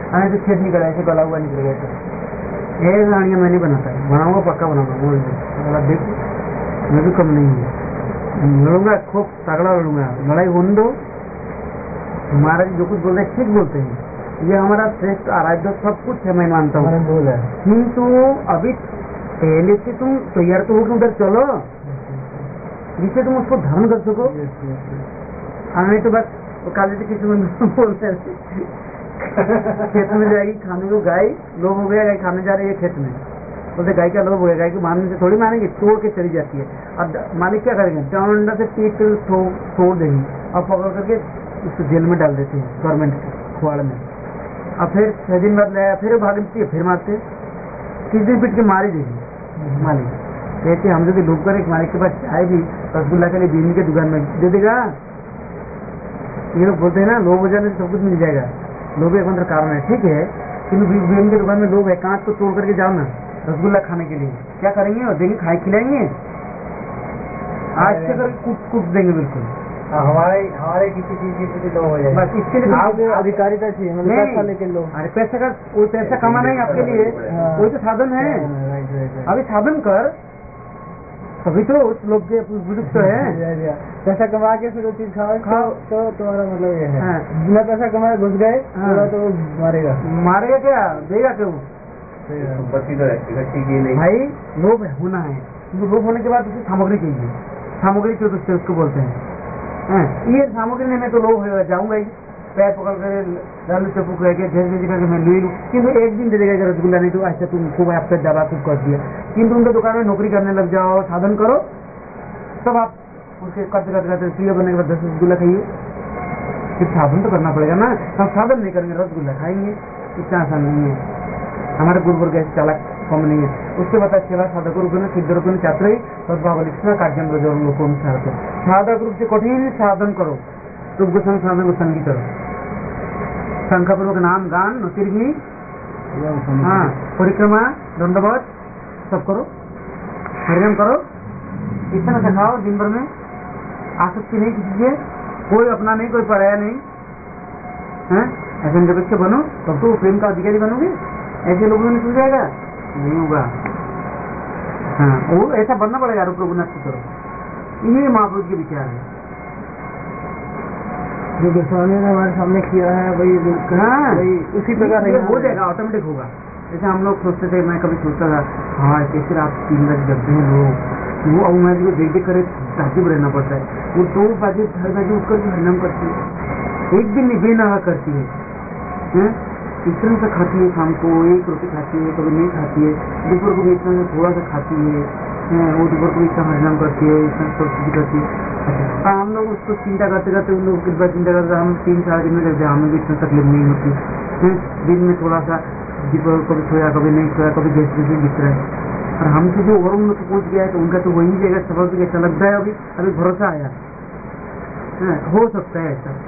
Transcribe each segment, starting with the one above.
तो छेद निकला, ऐसे गला हुआ निकल गया। ये गाड़ियाँ मैं नहीं बनाता है, बनाऊंगा पक्का बनाऊंगा। बोल देख मैं भी कम नहीं हूँ, लड़ूंगा, खूब तगड़ा लड़ूंगा। लड़ाई होने दो, महाराज जो कुछ बोल रहे ठीक बोलते हैं, ये हमारा श्रेष्ठ आराध्य सब कुछ है, मैं मानता हूँ। किंतु अभी पहले से तुम तैयार तो होकर उधर चलो, जिससे तुम उसको धारण कर सको। नहीं तो बस काले से किसी में बोलते खेत में जाएगी खाने को, गाय लोभ हो गया, गाय खाने जा रही है खेत में, बोलते गाय का लोभ हो गया, गाय को मारने से थोड़ी मारेंगे, तोड़ के चली जाती है। अब मालिक क्या करेंगे, डंडा से पीट तोड़ देंगे और पकड़ करके उसको जेल में डाल देते हैं, गवर्नमेंट खुआड़ में। अब फिर 6 दिन बाद लाया, फिर भागती है, फिर मारते, किस दिन पीट के मारी देगी मालिक। कहते हम जो लोग करें, मालिक के पास चाय भी रसगुल्ला के लिए बीन की दुकान में दे देगा। ये लोग बोलते हैं ना लोभ हो जाने से सब कुछ मिल जाएगा, लोभ एक मंत्र कारण है, ठीक है, किन्तु बीन की दुकान में लोग है, कांच को तोड़ करके जाओ ना रसगुल्ला खाने के लिए, क्या करेंगे और देंगे, खाए खिलाएंगे, आज से करके कुछ देंगे बिल्कुल। हमारे किसी चीज की प्रति लोभ हो जाए, बस इसके लिए आप अधिकारिता चाहिए, मतलब पैसा लेके लोग। अरे पैसा का कोई पैसा कमाना है आपके लिए, कोई तो साधन है, अभी साधन कर, अभी तो उस लोग के बुजुर्ग तो है। पैसा कमा के फिर वो चीज खाओ तो तुम्हारा मतलब ये है, बिना पैसा कमाए घुस गए तो मारेगा। मारेगा क्या, देगा क्यों? भाई लोभ होना है, लोभ होने के बाद उसे सामग्री चाहिए, सामग्री क्यों तो उसको बोलते हैं। ये सामग्री नहीं, मैं तो लोभ होगा, जाऊंगा ही पैर पकड़ कर लालू चप्पू कह के घेर घेर करके मैं ले लूँ, किन्तु एक दिन दे देगा रसगुल्ला, नहीं तो ऐसा तुम खूब आपका दबा खूब कर दिया। किन्तु उनके दुकान में नौकरी करने लग जाओ, साधन करो, तब आप उसके करते करते करते प्रिय बनने के बाद 10 रसगुल्ला खाइए। फिर साधन तो करना पड़ेगा ना, हम साधन नहीं करेंगे रसगुल्ला खाएंगे, इतना आसान नहीं है। हमारे गुरुवर्ग ऐसे चालक कम नहीं है, उसके पता चला साधक रूप में सिद्ध रूप में छात्र सद्भावलिक्षण कार्यम लोगों साधक रूप से कठिन साधन करो, रूप को साधन को संगी करो, संख्यापूर्वक नाम गान नतिर्घी, हाँ परिक्रमा दंडवत सब करो, हरिनाम करो, इतना सिखाओ दिन भर में, आसक्ति नहीं किसी से, कोई अपना नहीं कोई पराया नहीं है, ऐसे निरपेक्ष बनो तब तो प्रेम का अधिकारी बनोगे। ऐसे लोगों ने सुन जाएगा नहीं होगा, हाँ वो ऐसा बनना पड़ेगा रूप रघुनाथ की तरफ। ये महापुरुष के विचार है जो गोस्वामी ने हमारे सामने किया है वही, हाँ वही उसी प्रकार हो जाएगा, ऑटोमेटिक होगा। जैसे हम लोग सोचते थे, मैं कभी सोचता था हाँ कैसे रात 3 बजे जगते हैं लोग, वो अब मैं जो देख देख करे ताजुब रहना पड़ता है। वो 2 बजे 2:30 बजे उठ कर हरिनाम करती है, एक दिन में बेनहा करती है, इतना सा खाती है, शाम को 1 रोटी खाती है, कभी नहीं खाती है, दोपहर को भी इतना थोड़ा सा खाती है, वो दोपहर को इतना हरिनाम करती है, इतना परिस्थिति करती है। हम लोग उसको चिंता करते करते उन लोगों की बात चिंता करते हम 3-4 दिन में करते, हमें भी इतना तकलीफ नहीं होती। दिन में थोड़ा सा दोपहर कभी सोया कभी नहीं सोया, कभी गैस जैसे दिख रहा है, और हमसे जो और उन पहुँच गया है तो उनका तो वही जगह सबक कैसा लगता है। अभी भरोसा आया हो सकता है ऐसा,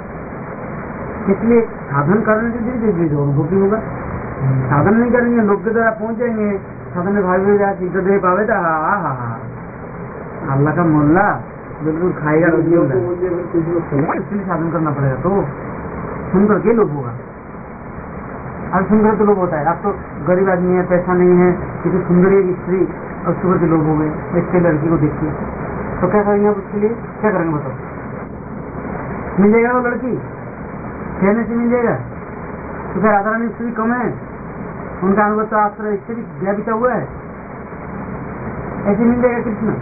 इसलिए साधन करने से धीरे धीरे अनुभव भी होगा। साधन नहीं करेंगे लोग के द्वारा पहुंच जाएंगे, साधन में भाग सिद्ध दे पावे तो अल्लाह का मोल्ला बिल्कुल खाएगा, इसलिए साधन करना पड़ेगा। तो सुन करके लोग होगा, अब सुंदर तो लोग होता है। अब तो गरीब आदमी है, पैसा नहीं है, किसी सुंदर एक स्त्री और सुंदर के लोग हो गए, इसके लड़की को देखिए तो क्या करेंगे आप उसके लिए, क्या करेंगे बताओ? मिल जाएगा वो लड़की कहने से मिल जाएगा? तो क्या राधा रानी इससे भी कम है? उनका अनुभव तो आश्रय इससे भी गया बीता हुआ है, ऐसे मिल जाएगा कृष्ण?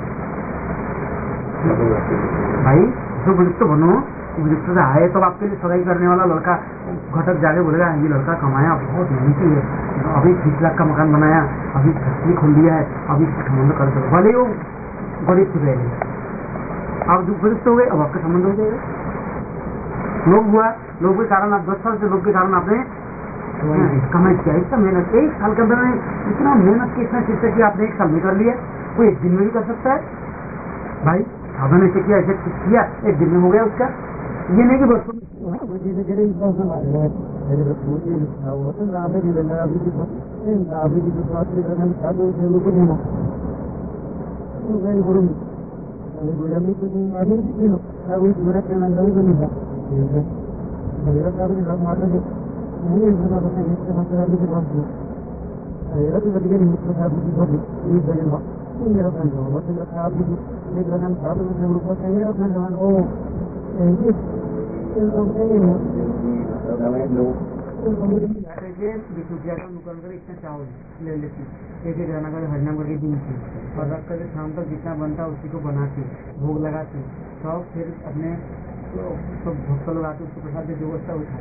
भाई जो बुजुर्ग तो बनो, बुजुर्ग से आए तो आपके लिए सगाई करने वाला लड़का घटक जाके बोलेगा ये लड़का कमाया बहुत मेहनती है, अभी 30 लाख का मकान बनाया, अभी फैक्ट्री खोल दिया है, अभी संबंध कर दो, भले वो गरीब से पहले आप बुजुर्ग तो हुए, अब आपका संबंध हो जाएगा। लोग हुआ, लोग के कारण आप 10 साल से लोग के कारण आपने कमाई किया, इतना मेहनत 1 साल के अंदर इतना मेहनत की, इतना चीज की आपने 1 साल में कर लिया, वो 1 दिन में भी कर सकता है। भाई साधन ऐसे किया, ऐसे किया, 1 दिन में हो गया उसका। ये नहीं कि बस इतना चावल ले लेती, एक एक गाना करके हरिनाम करके दी थी और रख करके शाम तक जितना बनता उसी को बनाती, भोग लगाती, सब फिर अपने सब भक्तों लोग आते उसको प्रसाद जो व्यवस्था उठा।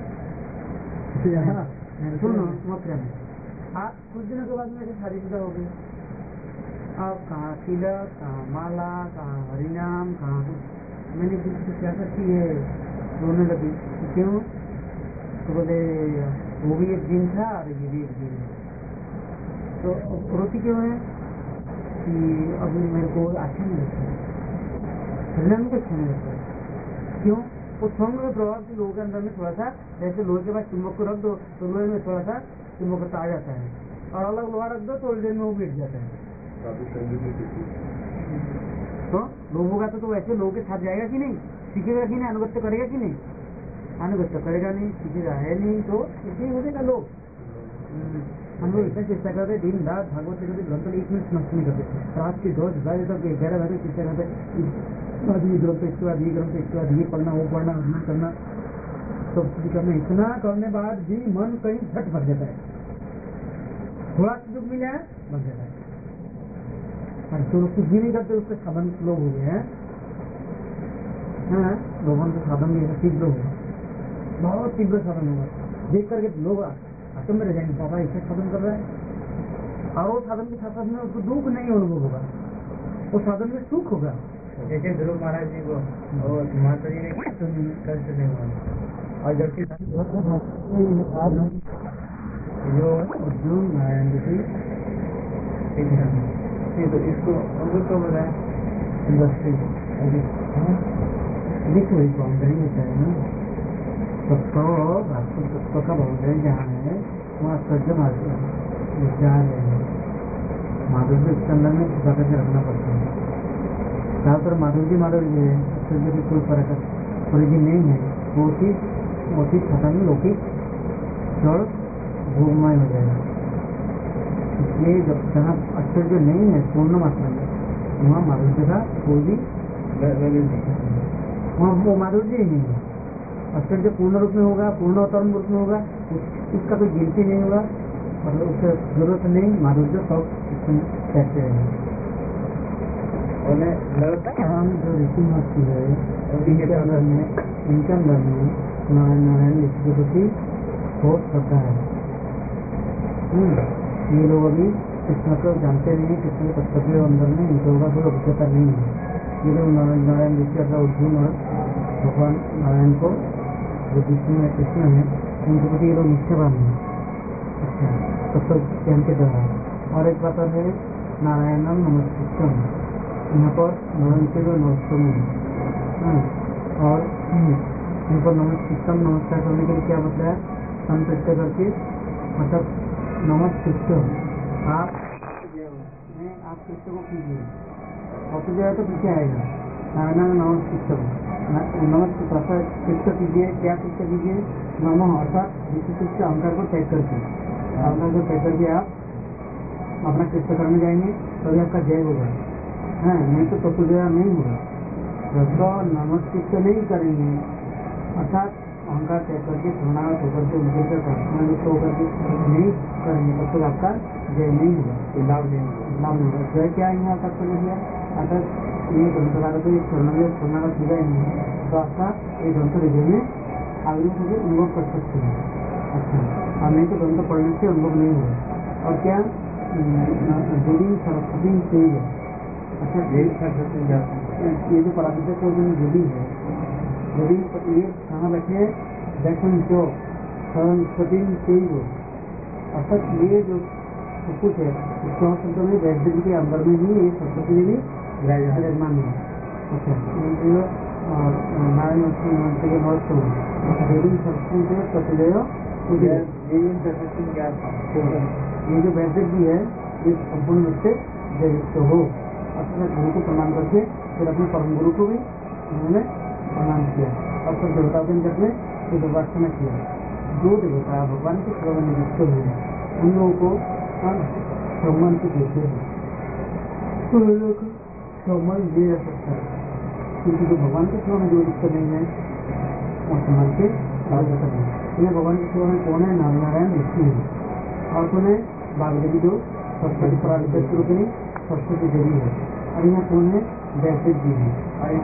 सुनो मत हाँ, कुछ दिनों के बाद मेरी शादी शुदा हो गई। अब कहाँ तिलक, कहाँ माला, कहाँ हरिनाम, कहाँ कुछ। मैंने दिल से क्या करती है, रोने लगी। क्यों? तो बोले वो भी एक दिन था और ये भी एक दिन है। तो रोती क्यों है कि अभी मेरे को अच्छा नहीं लगता, हरिनाम को अच्छा नहीं लगता। क्यों? वो संग में प्रभाव से लोगों के अंदर में थोड़ा सा, जैसे लोहे के बाद चुम्बक को रख दो तो लोहे में थोड़ा सा चुम्बक आ जाता है, और अलग लोहा रख दो तो देर में वो मिट जाता है। तो लोगों का तो वैसे लोगों के साथ जाएगा कि नहीं, सीखेगा कि नहीं, अनुगत्य करेगा कि नहीं, अनुगत्य करेगा नहीं, सीखेगा है नहीं, तो ऐसे ही हो जाएगा लोग। हम लोग इतना चेष्टा करते दिन रात भागवत के ग्रंथ 1 मिनट नष्ट नहीं करते, रात की 10 बजे तक 11 बजे चेष्टा करते, ये ग्रंथ इसके बाद ये ग्रंथ इसके बाद ये पढ़ना वो पढ़ना वो करना, सब चीज करना। इतना करने बाद भी मन कहीं झट भर जाता है, थोड़ा सुख मिल जाए भर जाता है। और जो लोग कुछ भी नहीं करते उससे साधन लोग हो गए हैं, भगवान के साधन में तीव्र हो, बहुत तीव्र साधन होगा। देख करके लोग आत्म में रह जाएंगे, बाबा ऐसे साधन कर रहा है, और वो साधन के साथ साथ में उसको दुख नहीं अनुभव होगा, वो साधन में सुख होगा। जैसे ध्रुव महाराज जी को और माता जी ने कष्ट नहीं हुआ, और जबकि जो अर्जुन नारायण जी तो इसको अमृत को बताया इंडस्ट्री देखो बाउंड्री होता है ना, तत्व तत्व का बाउंड्री जहाँ है वहाँ सज्ज माधुर्य जा रहे हैं, माधुर्य उसके अंदर में छुपा करके रखना पड़ता है। ज्यादातर माधुर्य है, सज्ज की कोई फर्क ओरिजिन नहीं है, वो चीज खत्म लौकिक जड़ भोगमय हो जाएगा। इसलिए जब जहाँ आश्चर्य नहीं है पूर्ण मात्रा में, वहाँ माधुर्य का कोई भी वहाँ वो माधुर्य ही नहीं है। आश्चर्य पूर्ण रूप में होगा, पूर्ण अवतरण रूप में होगा, उसका कोई गिनती नहीं होगा, मतलब उससे जरूरत नहीं, माधुर्य सब कहते हैं। हम जो ऋषि महर्षि है इनके अंदर में नारायण ऋषि के प्रति बहुत श्रद्धा है। ये लोग अभी कृष्ण को जानते नहीं, कृष्ण के कर्तव्य अंदर में इनके होगा कोई अभिज्ञता नहीं है। ये लोग नारायण ऋषि अर्थात अर्जुन और भगवान नारायण को जो विष्णु है कृष्ण है उनके प्रति ये लोग निष्ठावान है। अच्छा, तत्व ज्ञान के द्वारा। और एक बात है नारायणम नमस्कृत्यम, यहाँ पर नमस्ते को नमस्ते और यहाँ पर नमस्कृत्यम नमस्कार करने के लिए क्या बताया, संतृष्ट करके मतलब नमस्कृत्यम आप कृष्ण को कीजिए, और तो जाए तो पीछे आएगा नारायण नमस्कृत्यम नमस्कार कृष्ण कीजिए। क्या कृष्ण कीजिए? नमः अर्थात विशिष्ट अहंकार को त्याग करके, अहंकार को त्याग करके आप अपना कृष्ण करने जाएंगे तभी आपका जय होगा, है नहीं तो तत्वजय नहीं होगा। जब नमस्कृत नहीं करेंगे अर्थात अहंकार त्याग करके शरणागत होकर के उनके प्रार्थना युक्त होकर के नहीं करेंगे तब तक आपका जय नहीं होगा, लाभ नहीं होगा। जय क्या है यहाँ तक दिया, अर्थात ये ग्रंथकार को शरणागत हो जाएंगे तो आपका ये ग्रंथ हृदय में आगे से अनुभव कर सकते हैं। अच्छा, और नहीं तो ग्रंथ पढ़ने से अनुभव नहीं होगा। और क्या देवी सरस्वती तेज, अच्छा देवी सरस्वती ये जो पराविद्या को देवी है, देवी ये कहाँ बैठे दर्शन जो सरस्वती तेज, अर्थात ये जो कुछ है इसको शब्दों में वैद्य जी के अंदर में ही ये सरस्वती देवी विराजमान है। अच्छा, नारायण के महत्व देवी सरस्वती से सत्यदेव ये जो वैद्य जी है ये संपूर्ण रूप से जययुक्त हो। अपने गुरु को प्रणाम करके फिर अपने परम गुरु को भी उन्होंने प्रणाम किया और फिर देवता के निकट में फिर दुर्वासना किया। जो देवता भगवान के सेवा में लिप्त हुए उन लोगों को सम्मान से देते हैं, तो उन लोगों को सम्मान दिया जा सकता है। क्योंकि जो भगवान के सेवा में जो लिप्त नहीं है और सम्मान के लाभ नहीं है। भगवान की सेवा में कौन है? नारायण विष्णु है, और कौन है? बागदेवी जो सरस्वती प्रारूपी सरस्वती देवी है, और यहाँ कौन है? वैश्विक जी है।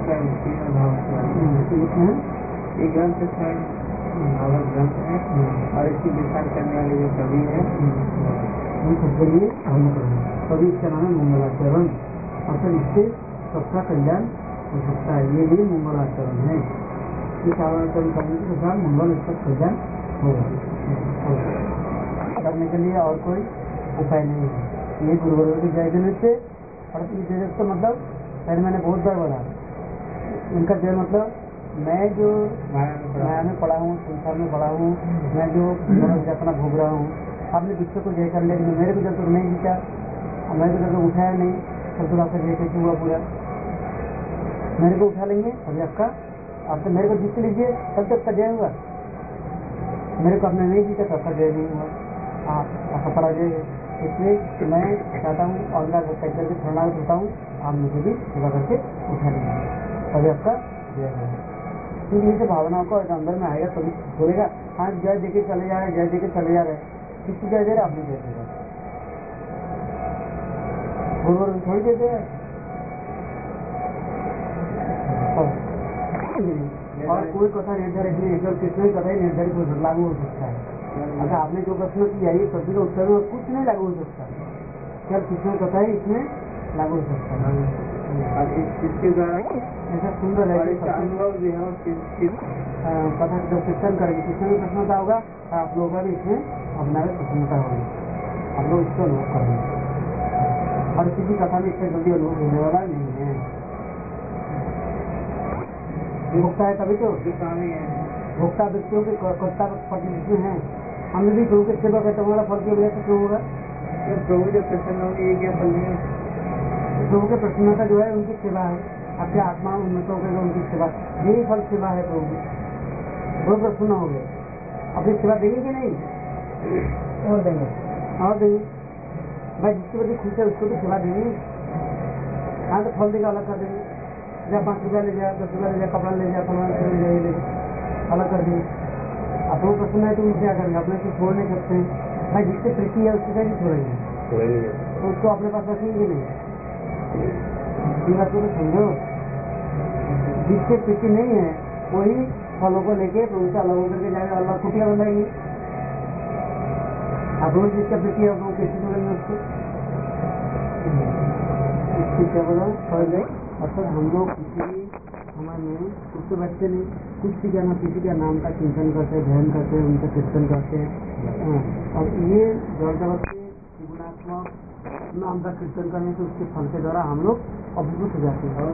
ये ग्रंथ भागवत ग्रंथ है और इसकी विचार करने वाले जो कवि है उन सबके लिए कवि इसका नाम है मंगलाचरण, अर्थात इससे सबका कल्याण हो सकता है। ये भी मंगलाचरण है, इस आचरण करने के साथ मंगल इसका कल्याण होगा। करने के लिए और कोई उपाय नहीं है। ये गुरुवर्ग की जय देने से और तो मतलब पहले मैंने बहुत बार बोला, इनका जय मतलब मैं जो माया में पड़ा हूँ, संसार में पड़ा हूँ, मैं जो अपना भोग रहा हूँ, आपने विश्व को जय कर लिया, मेरे को जब तक नहीं जीता, मेरे को जब तक उठाया नहीं, तब तक आपका जय कैसे हुआ पूरा? मेरे को उठा लेंगे अभी आपका, आप तो मेरे को जीत लीजिए तब तक का जय हुआ, मेरे को आपने नहीं जीता तब का जय नहीं हुआ, आपका पराजय है। इसलिए मैं चाहता हूँ और करके शरणागत होता हूँ, आप मुझे भी सेवा करके उठा लेंगे, तभी आपका जय है। क्योंकि ये भावनाओं को अंदर में आएगा तभी बोलेगा हाँ जय देके चले जा रहे, जय देके चले जा रहे, किसकी जय दे रहे? अपनी जय दे रहे, थोड़ी देते हैं। और कोई कथा निर्धारित नहीं है, किसने कथा ही निर्धारित लागू हो सकता है। अगर आपने जो प्रश्न किया ये प्रश्न का उत्तर में कुछ नहीं लागू हो सकता, क्या किसने कथा है इसमें लागू हो सकता है। इसके द्वारा ऐसा सुंदर है अनुभव जो है कथा जब कीर्तन करेंगे, किसमें भी प्रश्नता होगा आप लोगों का भी इसमें अपना प्रसन्नता होगी, आप लोग इसको अनुभव करेंगे। और किसी कथा में इससे जल्दी अनुभव होने वाला नहीं है। भोक्ता है तभी तो भोक्ता व्यक्तियों के कर्ता पति जिसमें है, हमने भी प्रभु की सेवा करते हमारा फल के वजह से क्यों होगा? प्रभु जो प्रसन्न होंगे ये क्या फल नहीं है? प्रभु की प्रसन्नता जो है उनकी सेवा है, आपके आत्मा उन्नत हो गए उनकी सेवा, यही फल सेवा है। प्रभु की प्रभु प्रसन्न हो गए, अपनी सेवा देंगे कि नहीं? और देंगे, और देंगे भाई, जिसके प्रति खुश है उसको भी सेवा देंगे। हाँ तो फल देगा अलग कर देंगे, जा 5 रुपया ले जा, 10 रुपया ले जा, कपड़ा ले जा, फलवान ले जा, अलग कर देंगे। आप लोग प्रसन्न है तो उनसे क्या करेंगे? अपने से छोड़ नहीं सकते हैं भाई, जिससे प्रीति है उससे कैसे छोड़ेंगे? तो उसको अपने पास रखेंगे नहीं, तो समझो। जिससे प्रीति नहीं है वही फलों को लेके तो उनसे अलग होकर के जाएगा, अलग कुटिया बनाएंगे। आप लोग जिसका प्रीति है वो कैसे छोड़ेंगे उसको? इसकी क्या बताओ? अर्थात हम लोग किसी हमारे उससे बचते नहीं, कुछ भी क्या ना किसी का नाम का चिंतन करते, ध्यान करते, उनका कीर्तन करते हैं। और ये जड़ जगत के गुणात्मक नाम का कीर्तन करने से उसके फल के द्वारा हम लोग अभिभूत हो जाते हैं।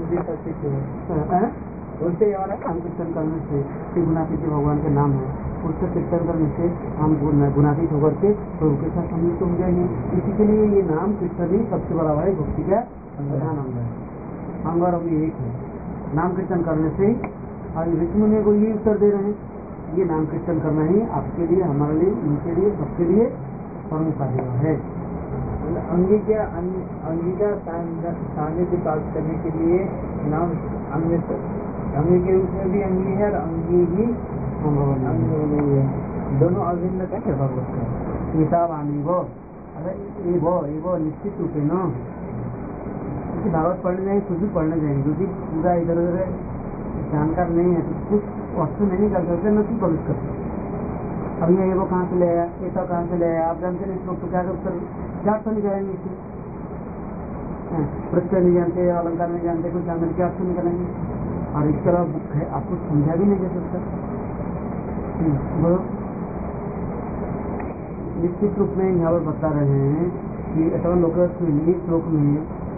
उससे हमारा नाम कीर्तन करने से त्रिगुणातीत भगवान के नाम है, उससे कीर्तन करने से हम गुणातीत होकर के प्रभु के साथ संयुक्त हो जाएंगे। इसी के लिए ये नाम कीर्तन ही सबसे बड़ा भाई भक्ति का प्रधान अंग है। अंग और अभी एक है, नाम कीर्तन करने से। और ऋषि मुनि को ये उत्तर दे रहे हैं, ये नाम कीर्तन करना ही आपके लिए, हमारे लिए, उनके लिए, सबके लिए परम उपादेय है। अंगी का सानिध्य प्राप्त करने के लिए नाम अंगी के रूप में भी अंगी है और अंगी ही अंगी है, दोनों अभिन्न कैसे भगवत का हिसाब आनी वो वो निश्चित रूप है ना। क्योंकि भागवत पढ़ने जाएंगे, कुछ भी पढ़ने जाएंगे, क्योंकि पूरा इधर उधर जानकार नहीं है तो कुछ वस्तु नहीं कर सकते, न पढ़ सकते। अब ये वो कहाँ से ले आया, ये तो कहाँ से ले आया, आप जानते नहीं, तो क्या उत्तर क्या अर्थ नहीं करेंगे? इसे प्रत्यय नहीं जानते, अलंकार नहीं जानते, कुछ जानते क्या अर्थ नहीं करेंगे? और इस तरह आपको समझा भी नहीं जा सकता। निश्चित रूप में यहाँ पर बता रहे हैं कि अथवा लोक श्लोक में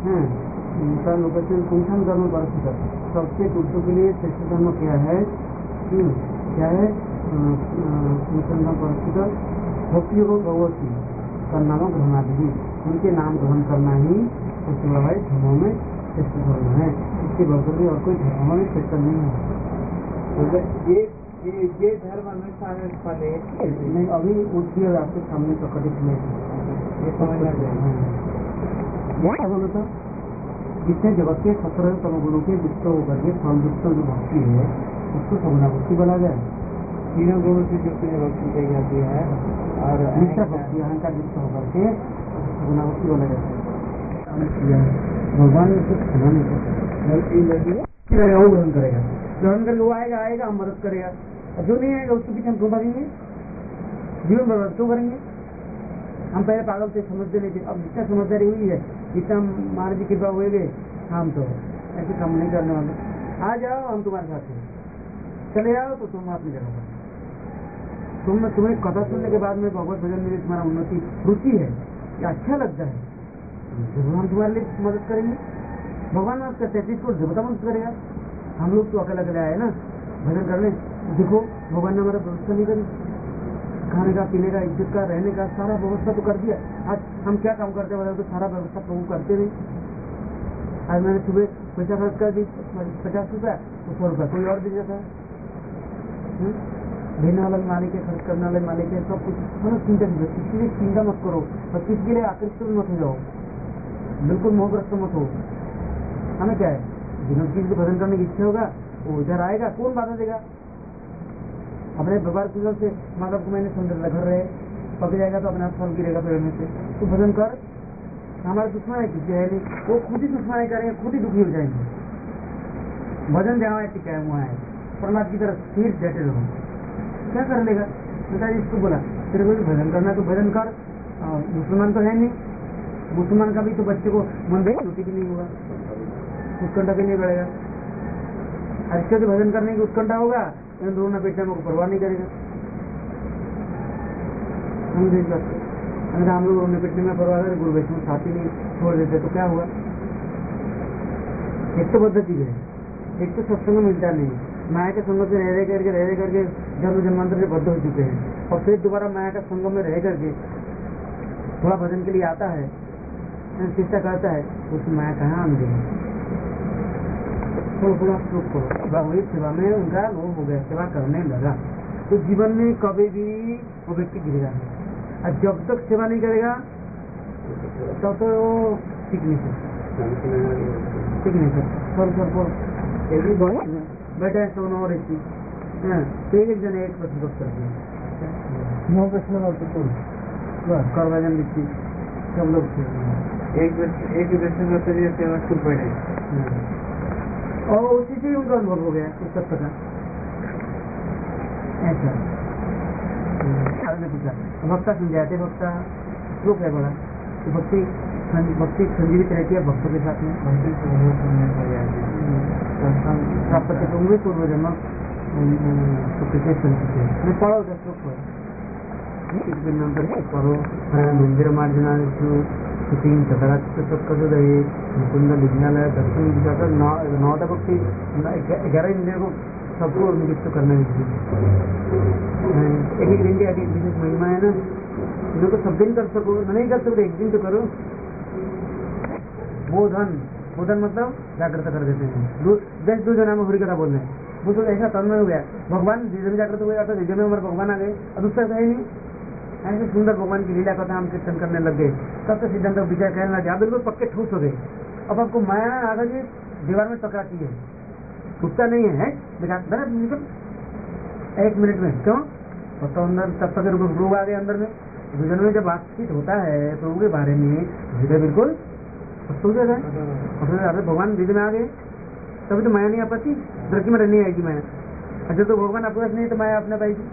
पुंसन धर्म वर्षित, सबसे पुरुषों के लिए श्रेष्ठ धर्म क्या है? क्या है? पुंसन धर्म वर्षित भक्ति को भगवती का नाम ग्रहणादि, उनके नाम ग्रहण करना ही सबसे बड़ा भाई धर्मों में श्रेष्ठ धर्म है। इसके बदले और कोई धर्मों में श्रेष्ठ नहीं है। ये ये धर्म अनुष्ठान फले नहीं, अभी उठिए आपके सामने प्रकटित में ये समझना चाहिए। क्या बोलो तो जितने जगत के 17 तम गुणों के युक्त होकर के फल युक्त जो भक्ति है उसको सगुणाभक्ति बोला गया। तीनों गुणों से युक्त जो भक्ति कही जाती है और मिथ्या भक्ति अहंकार युक्त होकर के सगुणाभक्ति बोला जाता है। भगवान ने कुछ खाना नहीं करता, वो ग्रहण करेगा, ग्रहण करके वो आएगा हम मदद करेगा, और जो नहीं आएगा उसके पीछे हम क्यों भागेंगे, जीवन बर्बाद क्यों करेंगे। हम पहले पागल थे, समझते नहीं थे, अब जितना समझदारी हुई है, जितना महाराज जी कृपा हुए गए, हम तो ऐसे काम नहीं करने वाले। आ जाओ हम तुम्हारे साथ हैं, चले आओ तो तुम अपनी जगह पर। तुम्हें कथा सुनने के बाद में भगवत भजन में तुम्हारा उन्नति रुचि है या अच्छा लगता है, जरूर हम तुम्हारे लिए मदद करेंगे। भगवान मदद करते हैं, इसको देवता मदद करेगा। हम लोग तो अकेले अकेले आए ना भजन करने, देखो भगवान ने हमारा व्यवस्था नहीं करी, खाने का, पीने का, इज्जत का, रहने का सारा व्यवस्था तो कर दिया। आज हम क्या काम करते हैं तो सारा व्यवस्था प्रभु करते नहीं। आज मैंने सुबह पैसा खर्च कर दी 50 रुपया, तो 100 रुपया कोई और दे देता है। देने वाला मालिक है, खर्च करने वाले मालिक है, सब कुछ मतलब चिंता नहीं, किसी लिए चिंता मत करो और किसी के लिए आकृष्ट भी मत हो जाओ, बिल्कुल मोहग्रस्त मत हो। हमें क्या है, जिन चीज को भजन करने की इच्छा होगा वो इधर आएगा, कौन बाधा देगा। अपने व्यवहार कुशल से माता को मैंने समझ घर रहे, पक जाएगा तो अपने हाथ फल गिरेगा पेड़ में से, तो भजन कर। हमारा दुश्मन है किसी है नहीं, वो खुद ही दुश्मन करेंगे, खुद ही दुखी हो जाएंगे। भजन जहाँ है टिका है वहाँ है, प्रहलाद की तरह स्थिर डटे रहो, क्या कर लेगा। पिताजी इसको बोला तेरे को भजन करना तो भजन कर, मुसलमान तो है नहीं, मुसलमान का भी तो बच्चे को मन में रोटी भी नहीं होगा, उत्कंठा भी नहीं बढ़ेगा। अच्छे से भजन करने की उत्कंठा होगा, रोना बेटा को परवाह नहीं करेगा। अगर हम लोग रोने पिटने में परवाह करें, गुरु वैष्णव साथी नहीं छोड़ देते तो क्या हुआ। एक तो पद्धति है, एक तो सत्संग मिलता नहीं, माया के संग से रह करके जन्म जन्मांतर से बद्ध हो चुके हैं, और फिर दोबारा माया का संग में रह करके थोड़ा भजन के लिए आता है, चेष्टा करता है, उसकी माया कहाँ आम देगी। थोड़ा श्लोक करो, भगवत सेवा में उनका लोभ हो गया, सेवा करने लगा, तो जीवन में कभी भी वो व्यक्ति गिरेगा नहीं। और जब तक सेवा नहीं करेगा तब तो ठीक नहीं सकता। बैठा है सोना और एक जन एक प्रश्न करते हैं, 9 प्रश्न करवाजन लिखती सब लोग एक प्रश्न करते हुए सेवा छूट बैठे, और उसी से उनका अनुभव हो गया उस तत्व का। ऐसा पूछा भक्ता समझाते, भक्ता श्लोक है बड़ा, तो भक्ति संजीवित रहती है भक्तों के साथ में। प्राप्त होंगे पूर्व जन्म मैं पढ़ो उधर श्लोक पढ़ो। मंदिर मार्जना चतुरादये मुकुंद विज्ञालय दक्षिण दिशा 9 भक्ति 11 इंद्रियों को सबको नियुक्त करना है। एक दिन की एक विशेष महिमा है ना, इनको तो सब दिन कर सको, नहीं कर सकते एक दिन तो करो। बोधन मतलब जागृत कर देते हैं। जैसे 2 जना में हरी कथा बोल रहे हैं, वो तो ऐसा तन्मय हो गया, भगवान हृदय में जागृत हो गया था, हृदय में हमारे भगवान आ गए, अब दूसरा है नहीं। ऐसे सुंदर भगवान की लीला कथा हम कीर्तन करने लग गए, तब तो सिद्धांत विचार कहने लगे, बिल्कुल पक्के ठूस हो गए। अब आपको माया आगे जी दीवार में टकराती है, टूटता नहीं है, निकल 1 मिनट में, क्यों तो अंदर तब तक रोग आ गए अंदर में। विजन में जब बातचीत होता है प्रभु के बारे में, हृदय बिल्कुल हो जाता है। भगवान हृदय में आ गए, तभी तो माया नहीं आ पाती, दृष्टि में नहीं आएगी माया। अच्छा तो भगवान आपके पास नहीं तो माया अपने पाएगी।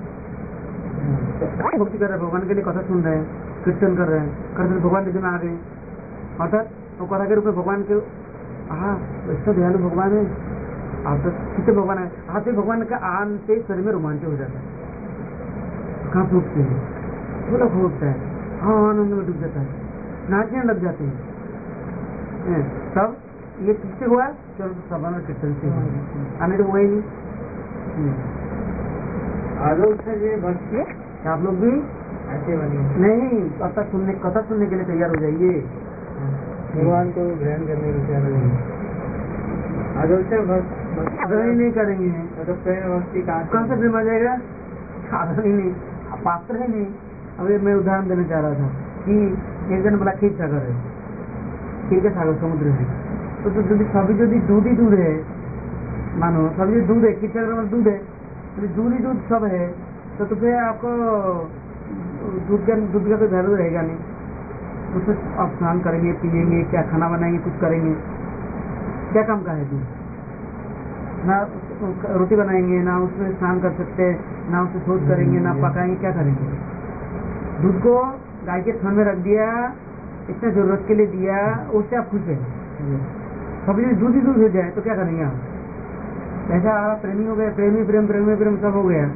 भक्ति कर रहे हैं, भगवान के लिए कथा सुन रहे हैं, कीर्तन कर रहे हैं, करते भगवान हृदय में आ गए, अर्थात तो कथा के रूप में भगवान के इसका दयालु भगवान है, आप तो कितने भगवान है, आते भगवान का आनते शरीर में रोमांच हो जाता है, कहाँ फूटते हैं, थोड़ा फूटता है, हाँ आनंद में डूब जाता है, नाचने लग जाते हैं। तब ये किससे हुआ, केवल सभा में कीर्तन से हमें तो हुआ ही नहीं। आलोक से ये भक्ति आप लोग भी ऐसे बनी नहीं, कथा सुनने के लिए तैयार हो जाइए, भगवान को ग्रहण करने की तैयार हो जाइए। आलोक से भक्ति नहीं करेंगे तो प्रेम भक्ति कहाँ से प्रेम आ जाएगा? साधन ही नहीं, पात्र ही नहीं। अभी मैं उदाहरण देना चाह रहा था कि एक जन बोला खीर सागर है, खीर का सागर समुद्र है, तो सभी जो दूध ही दूध है, मानो सभी दूध है, खीर सागर में दूध है, तो दूध ही दूध सब है, तो फिर आपको दूध का कोई वैल्यू रहेगा नहीं। उसमें आप स्नान करेंगे, पिएंगे, क्या खाना बनाएंगे, कुछ करेंगे, क्या काम का है दूध? ना रोटी बनाएंगे, ना उसमें स्नान कर सकते, ना उसमें शोध करेंगे, ना पकाएंगे, क्या करेंगे? दूध को गाय के थन में रख दिया, इतना जरूरत के लिए दिया, उससे आप खुश है। कभी दूध ही दूध हो जाए तो क्या करेंगे आप? ऐसा प्रेमी हो गया, प्रेमी प्रेम प्रेमी प्रेम सब हो गया,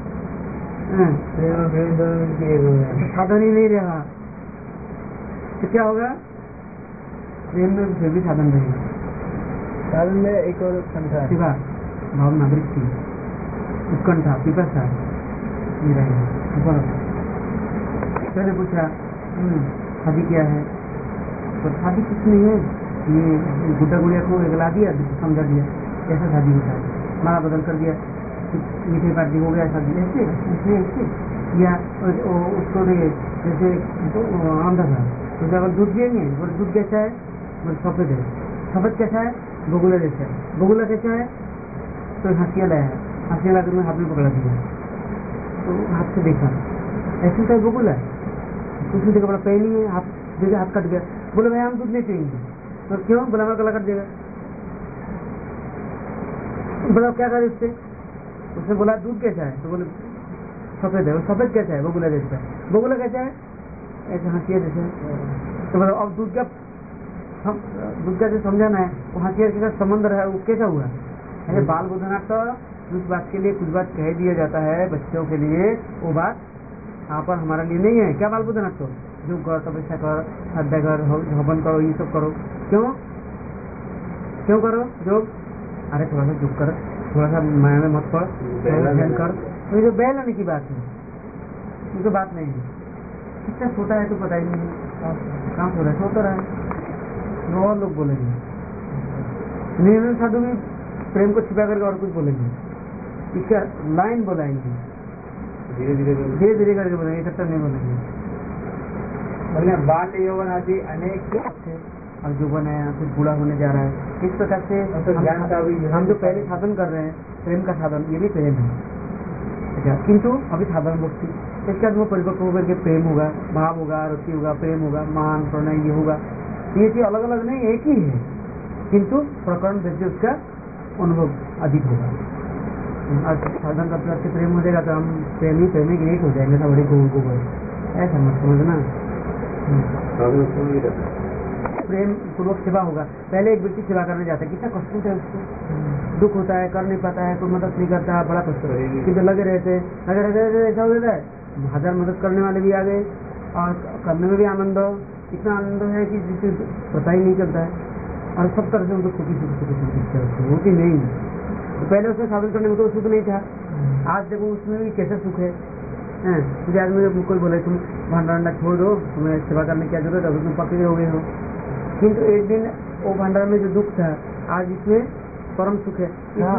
साधन ही नहीं रहा, तो क्या होगा? प्रेम में फिर भी साधन रहेगा। साधन में एक और शिवा भावना, वृत्ति, उत्कंठा, पिपासा नहीं रहेगा। मैंने पूछा शादी क्या है, तो शादी कुछ नहीं है, ये गुड्डा गुड़िया को एगला दिया, समझा दिया, ऐसा शादी होता है, माला बदल कर दिया, मीठे पार्टी हो गया, शादी ऐसे ऐसे या उसको जैसे आंधा था, तो जब दूध पिएंगे, बोले दूध कैसा है? बोले सफेद है। सफेद कैसा है? बगुला जैसा है। बगुला कैसा है? तो हंसिया लाया है, हंसिया ला कर मैं हाथ में पकड़ा दिया, तो हाथ से देखा ऐसे तो बगुला है, उसने देखा बड़ा पहनी है, हाथ देखा, हाथ कट गया। बोले भाई हम दूध नहीं पिएंगे। तो क्यों? बोला हमारा गला कट देगा। बोला क्या करे उससे? उसने बोला दूध कैसा है? तो बोले सफेद है। सफेद कैसा है? बगुला जैसा है। बगुला कैसा है? ऐसे हंसिया जैसे। तो बोला अब दूध का जो समझाना है, वो हंसिया के साथ संबंध है, वो कैसा हुआ? ऐसे बाल बोधना तो उस बात के लिए कुछ बात कह दिया जाता है बच्चों के लिए, वो बात यहाँ पर हमारे लिए नहीं है। क्या बाल बोधना तो जो कर, तपस्या कर, श्रद्धा कर, हवन करो, ये सब करो। क्यों करो जो? अरे थोड़ा सा चुप कर, थोड़ा सा माया में मत पड़, ध्यान कर। तो ये जो बहलाने की बात है, ये तो बात नहीं है। कितना छोटा है तो पता ही नहीं है, कहाँ छोटा है, छोटा रहा है, और लोग बोलेंगे। नियम साधु भी प्रेम को छिपा करके और कुछ बोलेंगे, इसका लाइन बोलाएंगे, धीरे धीरे करके बोलेंगे, इकट्ठा नहीं बोलेंगे। बोले बाल यौवन आदि अनेक और जो बना है कुछ बूढ़ा होने जा रहा है, इस प्रकार से हम जो पहले साधन कर रहे हैं, प्रेम का साधन, ये भी प्रेम है। अच्छा, किंतु अभी साधन भक्ति, इसके बाद वो परिपक्व होकर के प्रेम होगा, भाव होगा, रुचि होगा, प्रेम होगा, मान प्रणय ये होगा। ये चीज अलग अलग नहीं, एक ही है, किंतु प्रकरण जैसे उसका अनुभव अधिक होगा। साधन करते करते प्रेम हो जाएगा तो हम प्रेमी एक हो जाएंगे ना, बड़ी गोबर ऐसा मत समझना। प्रेम पूर्वक सेवा होगा। पहले एक व्यक्ति सेवा करने जाता है, कितना कष्ट होता है उसको, दुख होता है, कर नहीं पाता है, कोई मदद नहीं करता है, बड़ा कष्ट है, किंतु लगे रहते ऐसा हो जाता है, 1000 मदद करने वाले भी आ गए और करने में भी आनंद हो, इतना आनंद है कि जिसे पता ही नहीं चलता है, और सब तरह से उनको सुखी होती नहीं। तो पहले उसमें साधन करने में तो सुख नहीं था, आज देखो उसमें भी कैसे सुख है। मुझे आज मुझे कोई बोले तुम भंडारा छोड़ दो, तुम्हें सेवा करने की क्या जरूरत है, तुम पक्के हो गए हो। किंतु एक दिन वो भंडारा में जो दुख था, आज इसमें परम सुख है।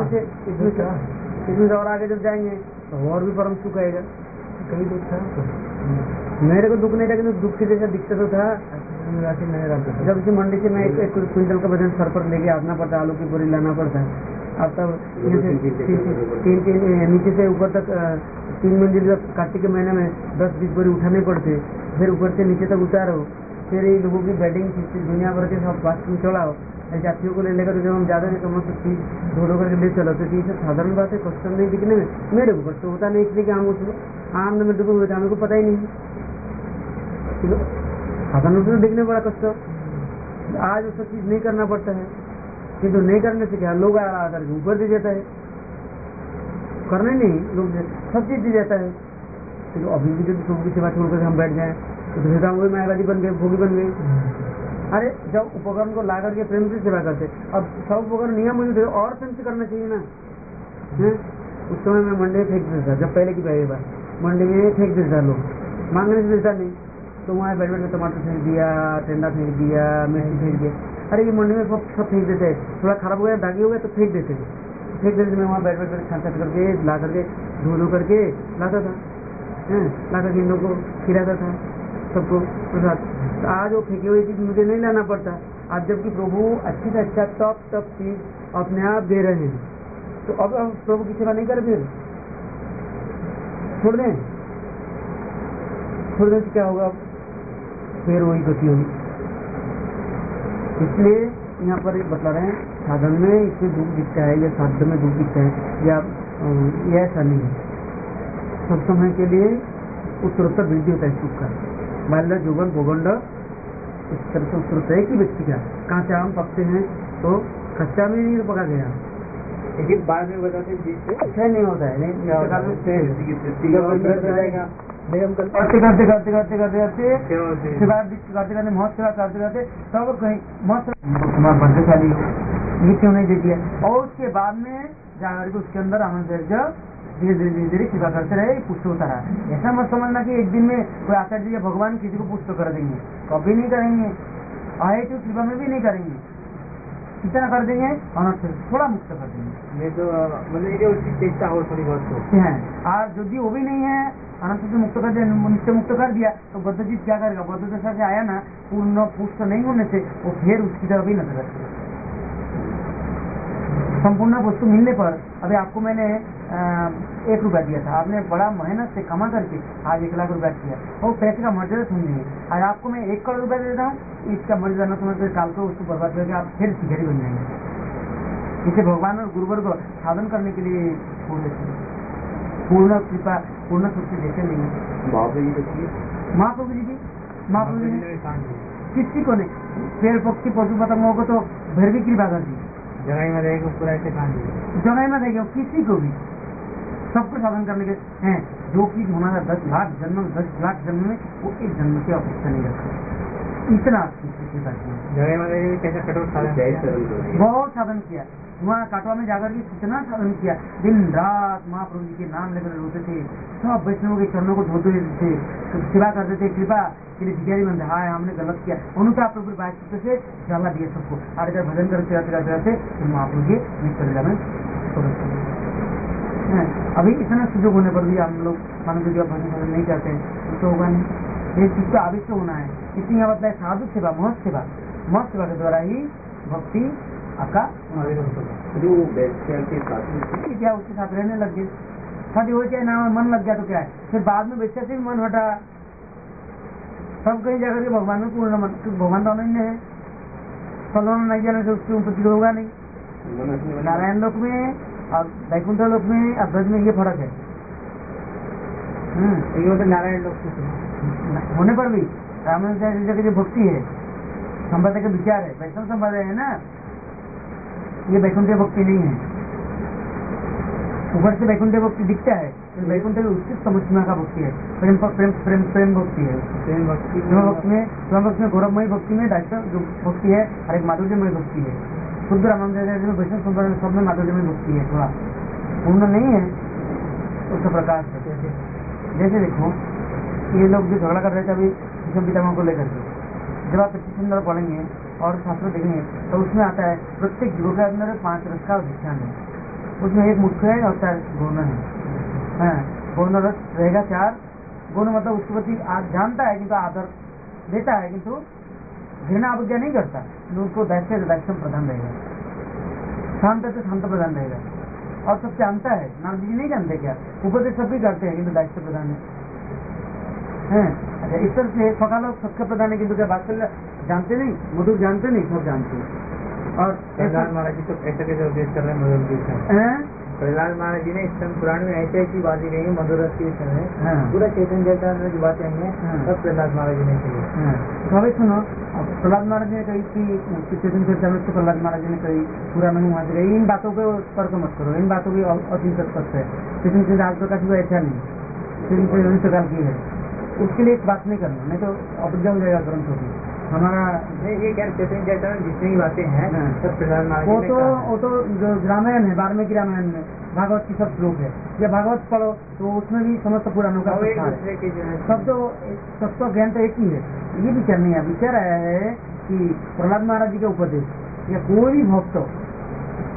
इसमें और आगे जब जाएंगे तो और भी परम सुख आएगा। कहीं दुख था मेरे को दुख नहीं था, किन्तु दुख के जैसा दिक्कत तो था। जब इसे मंडी से मैं एक क्विंटल का वजन सर पर लेके आना पड़ता, आलू की बोरी लाना पड़ता है। अब तब नीचे से ऊपर तक 3 मंजिल तक कार्तिक के महीने में 10-20 बोरी उठाने पड़ते, फिर ऊपर से नीचे तक उतारो, फिर ये लोगों की बैटिंग दुनिया भर के सब बाथरूम चढ़ाओ, जातियों को ले लेकर जब हम ज्यादा नहीं समझ सकती, ढोड़ो करके ले चलो, तो ये सब साधारण बात है, कष्ट नहीं दिखने में। मेरे को कष्ट होता नहीं, इसलिए कि हम उसमें आनंद में डूबे हुए थे, हमको पता ही नहीं। साधारण रूप से देखने बड़ा कष्ट, आज वो सब चीज नहीं करना पड़ता है, किंतु नहीं करने से क्या लोग आकर के ऊपर दे जाता है, करने नहीं लोग सब चीज दे जाता है। तो अभी भी यदि प्रभु की सेवा छोड़कर हम बैठ जाए तो दूसरा वो मायावादी बन गए, भोगी बन गए। अरे जब उपकरण को ला करके प्रेम से सेवा करते, अब सब उपकरण नियम मौजूद है, और प्रेम से करना चाहिए ना। उस समय में मंडी में फेंक देता, जब पहले की पहली बार मंडी में फेंक देता, लोग मांगने से देता नहीं, तो वहाँ बैठ बैठ टमाटर फेंक दिया, टेंडा फेंक दिया, मिर्ची फेंक दिया। अरे ये मंडी में सब फेंक देते हैं, थोड़ा खराब हो गया, दागी हो गया तो फेंक देते हैं, फेंक देते, मैं वहाँ बैठ बैठ कर छाट करके ला करके धो करके लाता था, ला करके इन लोगों को खिलाता था सबको प्रसाद। तो आज वो फेंकी हुई चीज मुझे नहीं लाना पड़ता। आज जबकि प्रभु अच्छी से अच्छा टॉप चीज अपने आप दे रहे हैं, तो अब प्रभु की सेवा नहीं करे, फिर छोड़ दें तो क्या होगा, फिर वही गति होगी। इसलिए यहाँ पर बता रहे हैं साधन में इसमें दुख दिखता है या साधन में दुख दिखता है, या यह ऐसा नहीं है। सब समय के लिए उत्तरोत्तर वृद्धि होता है सुख का। बाल्य जोगन भोगंड इस तरह से उत्तरोत्तर है कि व्यक्ति का कांचा आम पकते हैं तो कच्चा में नहीं पका गया, लेकिन बाद में बताते जिससे अच्छा नहीं होता है, नहीं तब कहीं तुम्हारा भाग्यशाली हो, ये क्यों नहीं दे दिया। और उसके बाद में जाकर के उसके अंदर आनंद धीरे धीरे सेवा करते रहे, पुष्ट होता रहा। ऐसा मत समझना कि एक दिन में कोई आचार्य जी या भगवान किसी को पुष्ट कर देंगे, कभी नहीं करेंगे। आए तो कृपा में भी नहीं करेंगे, कितना कर देंगे, अनर्थ थोड़ा मुक्त कर देंगे। ये तो मतलब उसकी चेष्टा हो थोड़ी बहुत तो है। और यदि वो भी नहीं है, अनंत से मुक्त कर दिया, नित्य मुक्त कर दिया, तो बद्धजीत क्या करेगा, बद्ध दशा से आया ना, पूर्ण पुष्ट नहीं होने से वो फिर उसकी तरफ ही नजर रखेगा। संपूर्ण वस्तु मिलने पर, अभी आपको मैंने 1 रुपया दिया था, आपने बड़ा मेहनत से कमा करके आज 1 लाख रुपया किया, और पैसे का मर्यादा समझिए। आज आपको मैं 1 करोड़ रुपया देता हूँ, इसका मर्यादा न समझ कर काल को उसको बर्बाद करके आप फिर भिखारी बन जाएंगे। इसे भगवान और गुरुवर को साधन करने के लिए छोड़ देते हैं, पूर्ण कृपा पूर्ण शक्ति देते नहीं है। महाप्रभु जी की महाप्रभु जी किसी को नहीं, पेड़ पक्षी पशु पतंगों को तो फिर भी कृपा कर दी, जगह में रहेगा पूरा ऐसे जगह में रहेगा, किसी को भी सबको साधन करने के हैं। जो चीज हमारा 10 लाख जन्म में वो एक जन्म की अपेक्षा नहीं रखा, इतना जगह में कैसा कठोर साधन, बहुत साधन किया। वहाँ काटवा में जाकर के कितना साधन किया, दिन रात महाप्रभु जी के नाम लेकर रोते थे, सब वैष्णवों के चरणों को धोते थे, सेवा करते थे, कृपा के लिए भिखारी बनते, हाँ हमने गलत किया, उन्होंने प्रभु बात से जला दिया सबको। और इधर भजन करते महाप्रभु के निकल में अभी इतना सुयोग होने पर भी हम लोग मानो जो भजन नहीं करते हैं तो होगा नहीं, ये चीज तो आवेश होना है। इसलिए यहाँ बताया साधु सेवा महत सेवा के द्वारा ही भक्ति आपका क्या उसके साथ रहने लग गए, शादी हो जाए ना मन लग गया तो क्या है, फिर बाद में बेचा से भी मन हटा, सब कहीं जाकर के भगवान में पूर्ण मन, भगवान तो अनन्य है, सलोना नहीं जाने से उसके ऊपर होगा नहीं। नारायण लोक में और वैकुंठ लोक में और ब्रज में ये फर्क है। ये तो नारायण लोक होने पर भी रामानुज की जो भक्ति है, संप्रदाय का विचार है, वैष्णव संप्रदाय है ना, ये वैकुंठ भक्ति नहीं है। ऊपर से वैकुंठ भक्ति दिखता है, तो वैकुंठ उसकी समुचिमा का भक्ति है, प्रेम भक्ति है। प्रेम भक्ति में गौरवमयी भक्ति में जो भक्ति है, और एक माधुर्यमयी भक्ति है। शुद्ध रामानुज में वैष्णव संप्रदाय सब में माधुर्यमयी भक्ति है, थोड़ा पूर्ण नहीं है उसका प्रकाश है। जैसे देखो ये लोग जो झगड़ा कर रहे थे अभी पितामह को लेकर के, जब आप सुंदर पढ़ेंगे और शास्त्र देखेंगे तो उसमें आता है प्रत्येक जीवों के अंदर 5 रस का अधिष्ठान है, उसमें एक मुख्य है और 4 गौण है। गौण रस रहेगा 4, गौण मतलब उसके प्रति जानता है किंतु आदर देता है, किंतु घृणा अवज्ञा नहीं करता, उसको दायित्व प्रधान रहेगा, शांत से शांत प्रधान रहेगा, और सब जानता है। नाम जी नहीं जानते क्या, उपदेश सब भी करते हैं किंतु दायित्व प्रधान है। अच्छा, इस तरह से सकाल सबके प्रधान है, किंतु क्या वात्सल्य जानते नहीं, मधुर जानते नहीं, सब जानते हैं। और प्रहलाद महाराज जी तो ऐसे कैसे उपदेश कर रहे हैं मधुर, प्रहलाद महाराज जी ने इस पुराण में ऐसी ऐसी बातें कही है मधुर रस के विषय में, पूरा चैतन्य चैतन्य में जो बातें आई हैं सब प्रहलाद महाराज जी ने कही। तो अभी सुनो, प्रहलाद महाराज ने कही कि चैतन्य चैतन्य से प्रहलाद महाराज ने कही, पूरा नहीं वहां से कही, इन बातों को तर्क मत करो, इन बातों की अचिंतित तत्व है। चैतन्य चैतन्य आज प्रकाश को ऐसा नहीं, चैतन्य प्रकार की है, उसके लिए बात नहीं करना, नहीं तो अवज्ञा हो जाएगा ग्रंथों की। हमारा ये क्या चैतन्य चैतन्य जितनी भी बातें हैं सब प्रहलाद महाराज वो तो जो रामायण है, वाल्मीकि रामायण में भागवत की सब श्लोक है, या भागवत पढ़ो तो उसमें भी समस्त पुराणों का सब तो सबका ज्ञान तो एक ही है। ये विचार नहीं है, विचार आया है कि प्रहलाद महाराज जी का उपदेश या कोई भी भक्त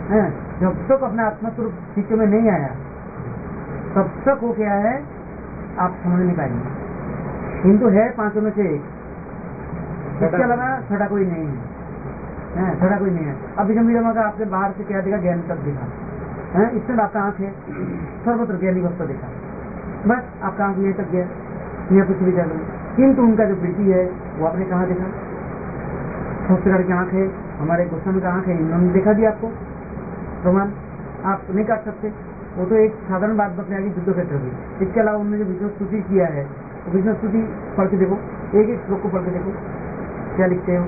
हैं, जब तक अपना आत्मस्वरूप चित्त में नहीं आया तब तक वो क्या है आप समझ नहीं पाएंगे। हिंदू है पांचों में से एक, इसके अलावा छठा कोई नहीं है, छठा कोई नहीं है। अब विजम का आपने बाहर से क्या देखा, ज्ञान तक देखा है, इसमें आपका आंख है, सर्वत्र ज्ञानी वस्तु देखा, बस आपका आंख यहीं तक गया, यहाँ कुछ भी कर लो। किंतु उनका जो वृत्ति है वो आपने कहाँ देखा, संस्कार की आंख है, हमारे गोस्वामी का आंख है, इन्होंने देखा दिया आपको प्रमाण, आप नहीं काट सकते। वो तो एक साधारण बात बताया कि युद्ध क्षेत्र की। इसके अलावा उन्होंने जो विष्णु स्तुति किया है, विष्णु स्तुति पढ़ के देखो, एक एक श्लोक को पढ़ के देखो क्या लिखते हो।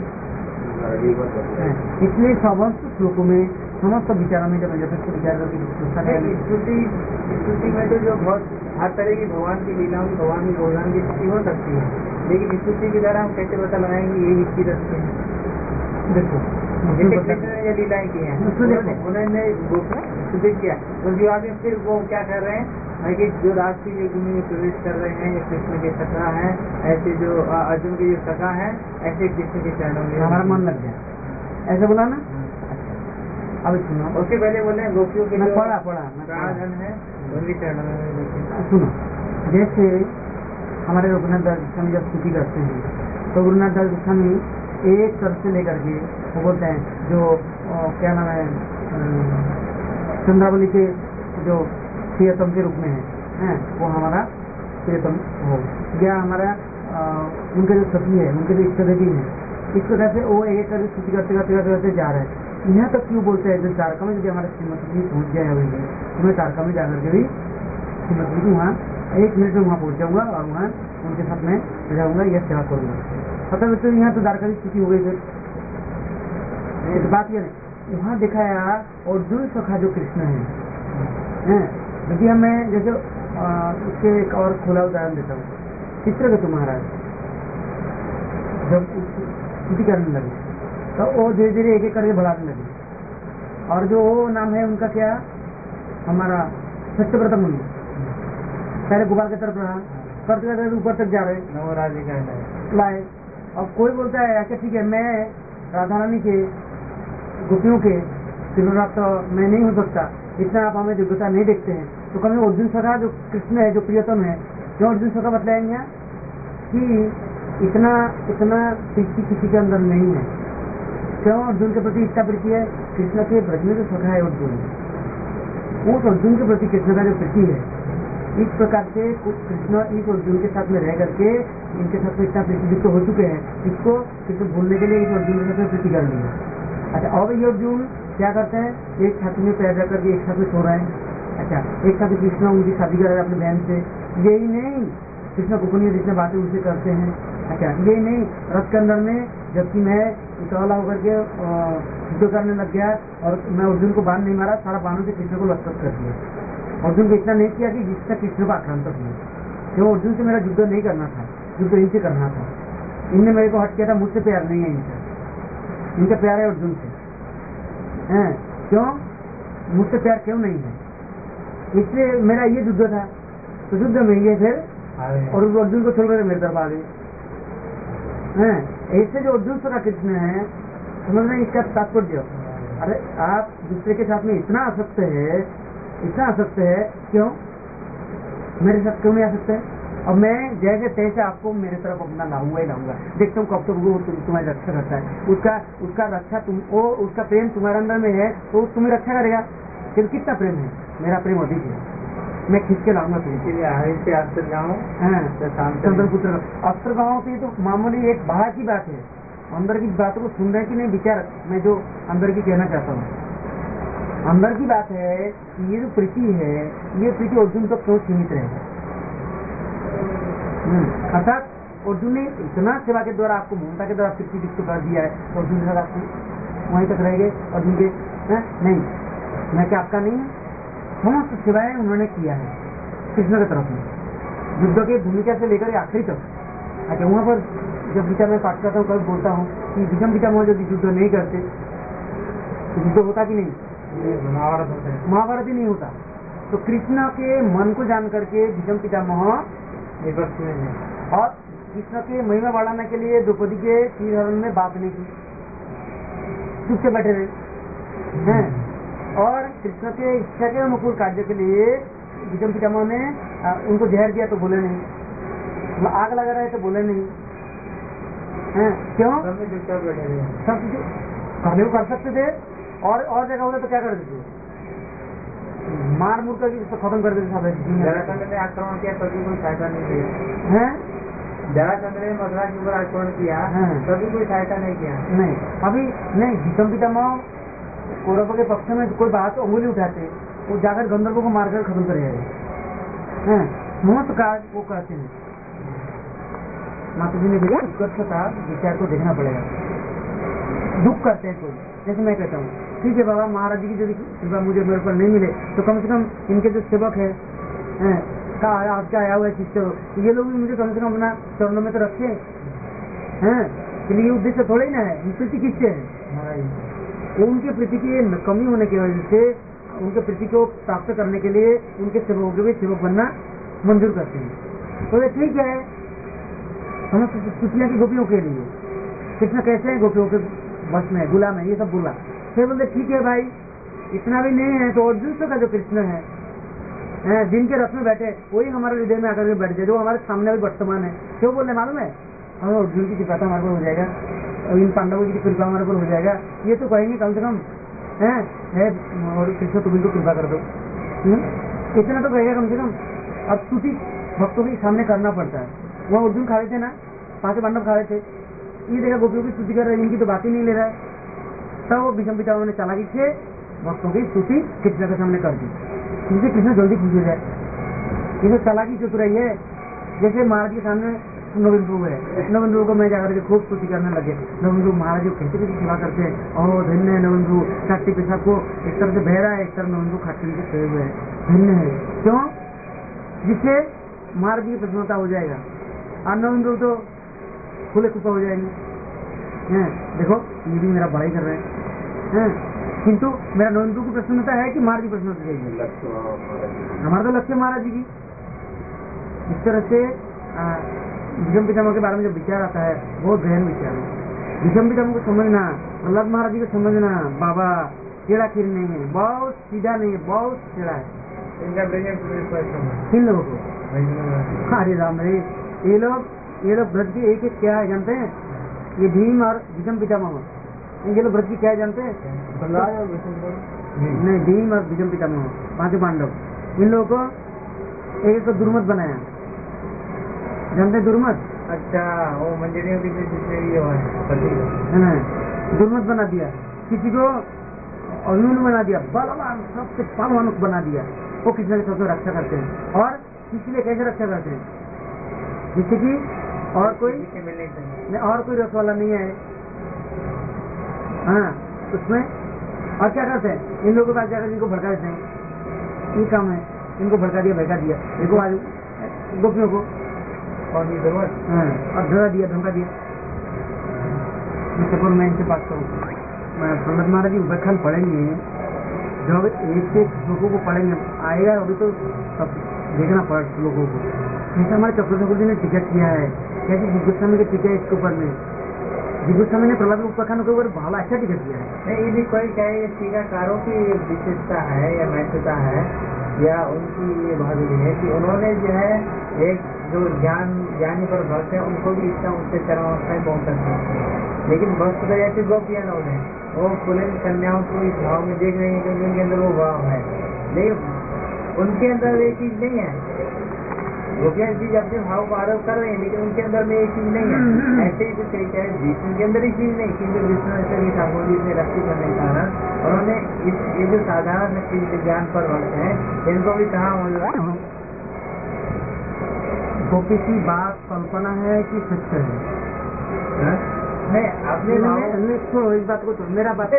इसलिए समस्त श्लोकों में समस्त विचारों में जब यथेष्ट विचार करके स्तुति में तो जो बहुत हर तरह की भगवान की लीलाओं की, भगवान की भगवान की स्तुति हो सकती है, लेकिन स्तुति के द्वारा हम कैसे पता लगाएंगे ये इसकी रखते हैं। देखो ये लीलाएं की हैं, उन्होंने स्तुति किया, तो जो आगे फिर वो क्या कर रहे हैं कि जो राष्ट्रीय युग में प्रवेश कर रहे हैं, ये कृष्ण के सखा हैं, ऐसे जो अर्जुन के जो सखा हैं, ऐसे कृष्ण के चरणों में हमारा मन लग गया, ऐसे बोला ना। अब सुनो, उसके पहले बोले गोपियों के जो प्राणधन है उनके चरणों में सुनो। जैसे हमारे रघुनाथ दास गोस्वामी जब स्तुति करते हैं तो रघुनाथ दास गोस्वामी एक तरफ से लेकर के वो बोलते हैं जो क्या नाम है चंद्रावली के जो प्रियतम के रूप में है वो हमारा प्रियतम हो या हमारा उनके जो सती है, उनके जो इष्ट देवी है, इस प्रकार से वो एक करके स्तुति करते करते करते जा रहे हैं। यहाँ तक क्यों बोलते हैं जो द्वारका में यदि हमारे श्रीमती जी पहुँच जाए अभी तो मैं द्वारका में जाकर के भी श्रीमती जी वहाँ 1 मिनट में वहाँ पहुँच जाऊँगा और वहाँ उनके साथ में जाऊँगा, यह सेवा करूँगा। पता तो यहाँ तो द्वारका की स्थिति हो गई फिर बात ये नहीं, वहाँ दिखाया अर्जुन सखा जो कृष्ण है। यदि हमें जैसे उसके एक और खुला उदाहरण देता हूँ, चित्रकेतु महाराज जब स्तुति करने लगे तो वो धीरे धीरे एक एक करके बढ़ाने लगे, और जो वो नाम है उनका क्या, हमारा सत्यव्रत मुनि पहले गोपाल की तरफ रहा, करते करते ऊपर तक जा रहे लाए। अब कोई बोलता है अच्छा ठीक है मैं राधा रानी के गोपियों के तिरुनाथ तो मैं नहीं हो सकता, इतना आप हमें दिव्यता नहीं देखते हैं, तो कभी अर्जुन सखा जो कृष्ण है जो प्रियतम है, क्यों अर्जुन सखा बतलाएंगे कि इतना इतना प्रीति किसी के अंदर नहीं है, क्यों अर्जुन के प्रति इतना प्रीति है, कृष्ण के ब्रज में जो सखा है अर्जुन, उस अर्जुन के प्रति कृष्ण का जो प्रीति है, इस प्रकार से कृष्ण इस अर्जुन के साथ में रह करके इनके साथ में इतना प्रीति हो चुके हैं, इसको कृष्ण भूलने के लिए इस अर्जुन के साथ में प्रीति कर ली है। अच्छा, और ये अर्जुन क्या करते हैं, एक छाती में पैर रख करके एक साथ में सो रहे हैं। अच्छा, एक साथ कृष्ण उनकी शादी कर रहे हैं अपने बहन से, यही नहीं कृष्ण गोपनीय जितने बातें उनसे करते हैं। अच्छा, यही नहीं रथ के अंदर में जबकि मैं उतावला होकर के युद्ध करने लग गया और मैं अर्जुन को बाण नहीं मारा, सारा बाणों से कृष्ण को लथपथ कर दिया। अर्जुन को इतना नहीं किया कि जिससे कृष्ण को आक्रांत हुआ, क्यों अर्जुन से मेरा युद्ध नहीं करना था, युद्ध इनसे करना था, इनने मेरे को हट किया था, मुझसे प्यार नहीं है इनसे, इनका प्यार है अर्जुन से। क्यों मुझसे प्यार क्यों नहीं है, इसलिए मेरा ये युद्ध था, तो युद्ध में ये फिर और अर्जुन को छोड़कर मेरे तरफ आ गए। ऐसे जो अर्जुन सखा कृष्ण है, समझ रहे इसका तात्पर्य। अरे आप दूसरे के साथ में इतना आसक्त है, इतना आसक्त है, क्यों मेरे साथ क्यों नहीं आ सकते? और मैं जैसे तैसे आपको मेरे तरफ अपना लाऊंगा ही लाऊंगा, देखता हूँ कब तक वो तुम्हारी रक्षा करता है, उसका रक्षा तुम वो उसका प्रेम तुम्हारे अंदर में है तो तुम्हें रक्षा करेगा। फिर कितना प्रेम है, मेरा प्रेम अधिक है, मैं खींच के लाऊंगा तुमसे अस्त्र गाँव चंद्रपुत्र अस्त्र गाँव की तो मामूली एक बाहर की बात है, अंदर की बातों को सुन रहे कि नहीं विचार, मैं जो अंदर की कहना चाहता हूँ अंदर की बात है कि ये जो प्रीति है, ये प्रीति अर्जुन तक क्यों सीमित रहेगा। अर्थात अर्जुन ने इतना सेवा के द्वारा आपको ममता के द्वारा प्रीति जिसको कर दिया है, अर्जुन के साथ आपको वहीं तक रहेंगे अर्जुन के नहीं, मैं क्या आपका नहीं, समस्त सेवाएं उन्होंने किया है कृष्ण की तरफ में, युद्ध की भूमिका से लेकर आखिरी तक। अच्छा, वहाँ पर जब गीता में पाठ करता हूँ कभी बोलता हूँ कि भीषम पितामह यदि युद्ध नहीं करते तो युद्ध होता कि नहीं, महाभारत ही नहीं होता। तो कृष्ण के मन को जान करके भीषम पितामह और कृष्ण के महिमा बढ़ाने के लिए द्रौपदी के श्रीहरण में बात नहीं की, चुप से बैठे रहे हैं। और कृष्ण के इच्छा के अनुकूल कार्य के लिए भीष्म पितामह ने उनको जहर दिया तो बोले नहीं, आग लगा रहे तो बोले नहीं, हैं क्यों? सब करने को कर सकते थे, और जगह होता तो क्या कर देते, मार मुर कर खत्म कर देते सब। जरासंध ने आक्रमण किया तभी कोई सहायता नहीं किया है, जरासंध ने मथुरा के ऊपर आक्रमण किया तभी कोई सहायता नहीं किया। नहीं, अभी नहीं, भीष्म पितामह कौरवों के पक्ष में कोई बात उंगली उठाते वो जाकर गंधर्वों को मारकर खत्म कर हैं, मत कार्य वो कहते हैं। माता जी ने भेजा उत्कर्ष का विचार को देखना पड़ेगा, दुख करते हैं कोई, जैसे मैं कहता हूँ ठीक है बाबा महाराज जी की यदि कृपा मुझे मेरे पर नहीं मिले तो कम से कम इनके जो सेवक है आपका आया हुआ शिष्य, ये लोग भी मुझे कम से कम अपना चरणों में तो रखे हैं, ये उद्देश्य थोड़ा ही ना है, प्रीति किससे है, उनके प्रीति की कमी होने की वजह से उनके प्रीति को प्राप्त करने के लिए उनके सेवकों के भी सेवक बनना मंजूर करते हैं। तो ये ठीक है, समस्त स्तुतियां की गोपियों के लिए कृष्ण कैसे है, गोपियों के बस में गुलाम है, ये सब बोला। फिर बोलते ठीक है भाई इतना भी नहीं है तो अर्जुन का जो कृष्ण है जिनके रथ में बैठे वही हमारे हृदय में आकर के बैठ जाए, जो हमारे सामने भी वर्तमान है, क्यों बोल रहे मालूम है, हमें अर्जुन की कृपा हमारे पर हो जाएगा, इन पांडवों की कृपा हमारे पर हो जाएगा, ये तो कहेंगे कम से कम है और कृष्ण तुम इनको कृपा कर दो, इतना तो कहेगा कम से कम। अब स्तुति भक्तों के सामने करना पड़ता है, वहाँ अर्जुन खा रहे थे ना, 5 पांडव खा रहे थे, ये देखा गोपियों की स्तुति कर रहे हैं, इनकी तो बात ही नहीं ले रहा है, तब वो भीष्म पितामह ने चालाकी से भक्तों की स्तुति कृष्ण के सामने कर दी, जिससे कृष्ण जल्दी खुश हो जाए। ये तो चालाकी चुप रही है, जैसे महाराज के सामने नविंद्रू है, नविंद्रू को मैं जाकर के खूब स्तुति करने लगे, नविंद्रू महाराज जो कैसे कैसे सेवा करते हैं, और धन्य है नविंद्रू, काटी पेशाब को एक तरफ से बह रहा है, एक तरफ नविंद्रू खाटी से सोए हुए है, धन्य है, क्यों? जिससे महाराज की प्रसन्नता हो जाएगा, और नविंद्रू तो खुले खुपा हो जाएंगे, देखो ये भी मेरा बड़ाई कर रहे हैं, किंतु मेरा नविंद्रू की प्रसन्नता है कि महाराज की प्रसन्नता चाहिए, हमारा तो लक्ष्य महाराज जी की। इस तरह से भीष्म पितामह के बारे में जब विचार आता है बहुत गहन विचार है, भीष्म पितामह को समझना, प्रहलाद महाराज जी को समझना, बाबा टेढ़ा खीर नहीं है, बहुत सीधा नहीं है, बहुत टेढ़ा है इन लोगों को। अरे राम रे, ये लोग ब्रज की एक क्या है जानते हैं, ये भीम और भीष्म पितामह, ये लोग ब्रज की क्या है जानते हैं, नहीं भीम और भीष्म पितामह 5 पांडव, इन लोगों को एक दुर्मत बनाया, जानते दुर्मत? अच्छा, वो मंजरियों के जिसमें ये है दुर्मत बना दिया, किसी को अर्जुन बना दिया, बलवान सबसे बलवान बना दिया, वो कृष्ण के सबसे रक्षा करते हैं, और इसलिए कैसे रक्षा करते हैं, जिससे कि और कोई रस वाला नहीं है, हाँ उसमें। और क्या करते हैं, इन लोगों के पास जाकर इनको भड़का देते हैं, ये काम है, इनको भड़का दिया भड़का दिया, देखो आज गोपियों को और डरा दिया, धमका दिया। मैं इनसे बात करूँ, प्रहलाद महाराज जी व्याख्यान पढ़ेंगे, जब एक श्लोकों को पढ़ेंगे आएगा, अभी तो सब देखना पड़ा लोगों को, जैसे हमारे चक्रवर्ती जी ने टिकट किया है, कैसे जिगुस्वामी की टिकट इसके ऊपर में, जिगुस्वामी ने प्रहलाद उपाख्यान के ऊपर बहुत अच्छा टिकट किया है। नहीं, ये भी कोई क्या है, टीकाकारों की विशेषता है या महत्वता है या उनकी ये भावी है कि उन्होंने जो है एक जो ज्ञानी पर भक्त है उनको भी इच्छा उनसे चरमावस्थाएं पहुंच सकते हैं, लेकिन भक्त तो जैसे गोपियां लोग हैं वो पुलिन कन्याओं को इस भाव में देख रहे हैं क्योंकि उनके अंदर वो भाव है, लेकिन उनके अंदर ये चीज नहीं है, गोपियां चीज अपने भाव को आरोप कर रहे हैं लेकिन उनके अंदर में ये चीज नहीं है। ऐसे ही कुछ तरीका है, विष्णु के अंदर ये चीज नहीं, क्योंकि विष्णु से भी ठाकुर जी ने रक्षित करने के कारण उन्होंने ये जो साधारण ज्ञान पर भक्त है इनको भी कहा गोपी की बात कल्पना है कि सत्य है? नहीं, अपने छोड़ो इस बात को, तो मेरा बात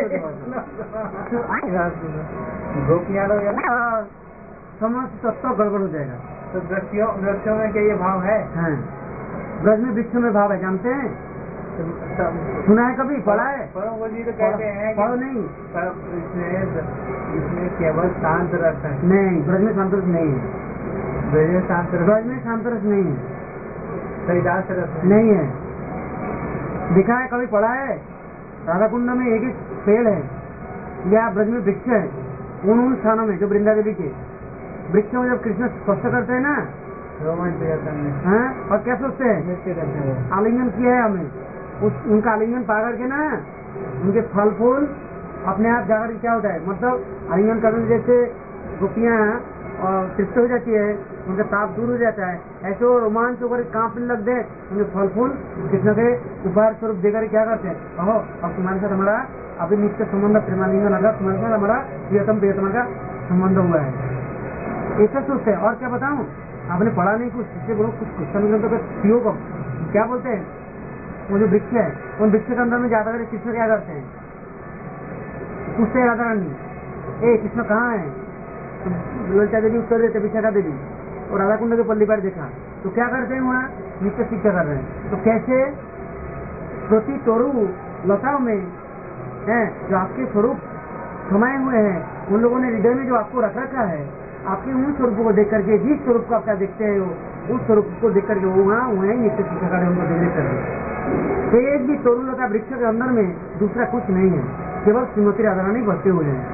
गोपियां लोग समस्त तत्व गड़बड़ हो जाएगा। तो दृश्यों में क्या ये भाव है? ब्रज में वृक्ष में भाव है, जानते हैं? सुना है कभी, पढ़ा है? जी तो कहते हैं पढ़ो नहीं, इसमें केवल शांत रस है। नहीं, ब्रज में शांत रस नहीं है, ब्रज में शांत रस नहीं है, सरिदास रस नहीं है। दिखा है कभी, पढ़ा है? राधा कुंड में एक पेड़ है या ब्रज में वृक्ष है, उन स्थानों में जो वृंदा देवी के वृक्षों में जब कृष्ण स्पर्श करते हैं ना, रोमांच हाँ, और क्या सोचते हैं, आलिंगन किया है हमें, उनका आलिंगन पा करके ना उनके फल फूल अपने आप जाकर क्या होता है, मतलब आलिंगन करने जैसे गोपियां और तृप्त हो जाती है, उनका ताप दूर हो जाता है, ऐसे वो रोमांच होकर कांपने लग गए, उनके फल फूल कृष्ण के उपहार स्वरूप देकर क्या करते हैं, कहो अब तुम्हारे साथ हमारा अभी नित्य संबंध प्रेमालिंगन लगा, तुम्हारे साथ हमारा प्रियतमा का संबंध हुआ है, ऐसा सोचते हैं। और क्या बताऊं, आपने पढ़ा नहीं कुछ, इससे बोलो कुछ क्वेश्चन ग्रंथों का सीओ को क्या बोलते हैं, वो जो वृक्ष है उन वृक्ष के अंदर में जाता कर कृष्ण क्या करते हैं, पूछते हैं राधा रानी, ए कृष्ण कहाँ है, तो ललिता देवी उत्तर देते विशाखा देवी, और राधा कुंड के पल्ली पर देखा तो क्या करते हैं, वहाँ नित्य शिक्षा कर रहे हैं। तो कैसे प्रति तोरु लताओं में है जो आपके स्वरूप समाये हुए हैं, उन लोगों ने हृदय में जो आपको रख रखा है, आपके उन स्वरूपों को देख करके, जिस स्वरूप को आप क्या देखते हैं उस स्वरूप को देख करके वो वहाँ हुए नित्य शिक्षा कर रहे हैं, उनको देख करके। एक भी तोरुलता वृक्ष के अंदर में दूसरा कुछ नहीं है, केवल श्रीमती राधा रानी बसते हुए हैं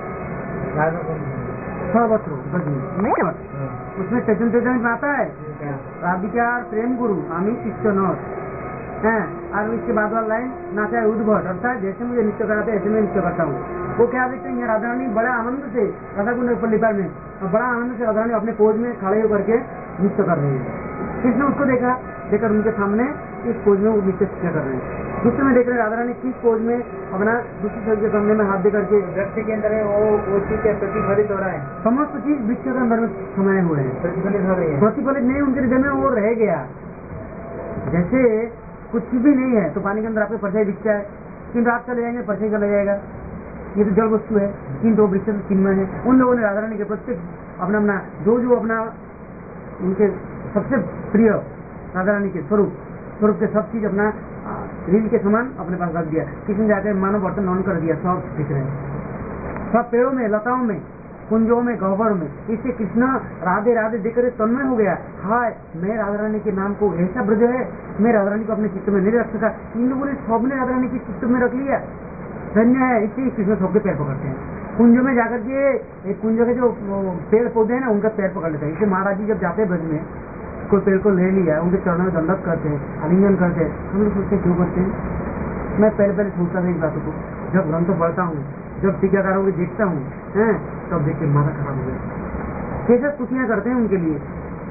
सर्वत्र नहीं। उसमें चैतन्य में आता है राधिका प्रेम गुरु आमी शिष्य नौत है, और इसके बाद वाला लाइन नाचा है उद्भट, अर्थात जैसे मुझे नृत्य कराते हैं ऐसे मैं नृत्य करता हूँ। वो क्या देखते हैं, राधा रानी बड़ा आनंद से राधा कुंड पल्लीपार में बड़ा आनंद से राधा रानी अपने पोज में खड़े होकर के नृत्य कर रहे हैं। किसने उसको देखा, देखकर उनके सामने इस पोज में वो नृत्य शिक्षा कर रहे हैं। दूसरे में देख रहे राधा रानी किस पोज में अपना दूसरे शरीर के सामने में हाथ दे करके वृक्ष के अंदर वो चीज प्रतिफलित हो रहा है, समस्त चीज वृक्ष के अंदर में समाये हुए हैं, प्रतिफलित हो रही है, प्रतिफलित नहीं उनके हृदय में वो रह गया। जैसे कुछ भी नहीं है तो पानी के अंदर आपके परछाई दिखता है, किंतु आप चले जाएंगे परछाई चला जाएगा, ये तो जल वस्तु है, किंतु वो वृक्ष चिन्मय है। उन लोगों ने राधा रानी के प्रत्येक अपना अपना जो अपना उनके सबसे प्रिय राधा रानी के स्वरूप के सब चीज अपना रील के समान अपने पास रख दिया। किसी जाकर मानव बर्तन ऑन कर दिया, सब दिख रहे हैं, सब पेड़ों में, लताओं में, कुंजों में, गह्वरों में। इससे कृष्ण राधे राधे देखकर तन्मय हो गया, हाय मैं राधा रानी के नाम को ऐसा ब्रज है, मैं राधा रानी को अपने चित्त में नहीं रख सका, इन लोगों ने सबने राधा रानी के चित्त में रख लिया, धन्य है। इससे कृष्ण सबके पैर पकड़ते हैं, कुंजों में जाकर के कुंज के जो पेड़ पौधे हैं ना उनका पैर पकड़ लेते हैं। इसे महाराज जी जब जाते हैं ब्रज में, कोई पेड़ को ले लिया, उनके चरणों में दंडवत करते हैं, आलिंगन करते हैं। हम लोग सोचते क्यों करते हैं, मैं पहले सोचता था इस बातों को, जब ग्रंथ पढ़ता हूँ, जब टीकाकारों को देखता हूँ तब देख के माथा खराब हो गया, कैसे स्तुतियाँ करते हैं उनके लिए।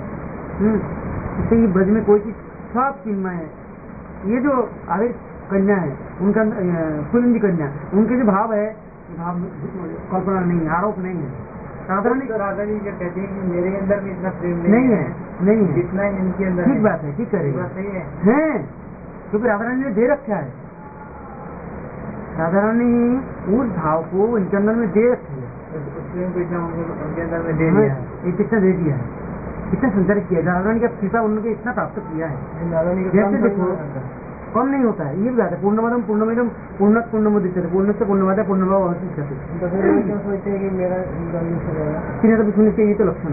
इससे ये ब्रज में कोई चीज सब चिन्मय है। ये जो आविर कन्या है उनका कुलिंदी कन्या, उनके जो भाव है, भाव कल्पना नहीं है, आरोप नहीं है। राधा जी जो कहती है कि मेरे अंदर में इतना प्रेम नहीं है, नहीं है, जितना इनके अंदर। ठीक बात है, ठीक करेगी, सही है, क्योंकि राधा रानी ने दे रखा है, राधा रानी उस भाव को इनके अंदर में दे रखी है, उनके अंदर में दे दिया है, ये कितना दे दिया है, कितना संचारित किया, राधा रानी का कृपा उन्होंने इतना प्राप्त किया है। जैसे देखो कम नहीं होता है, ये भी बात है, पूर्णमदम पूर्णमिदम पूर्णत पूर्णमुदच्यते पूर्णस्य पूर्णमादाय पूर्णमेव अवशिष्यते। सोचते हैं कि मेरा तो सुनने के ये तो लक्षण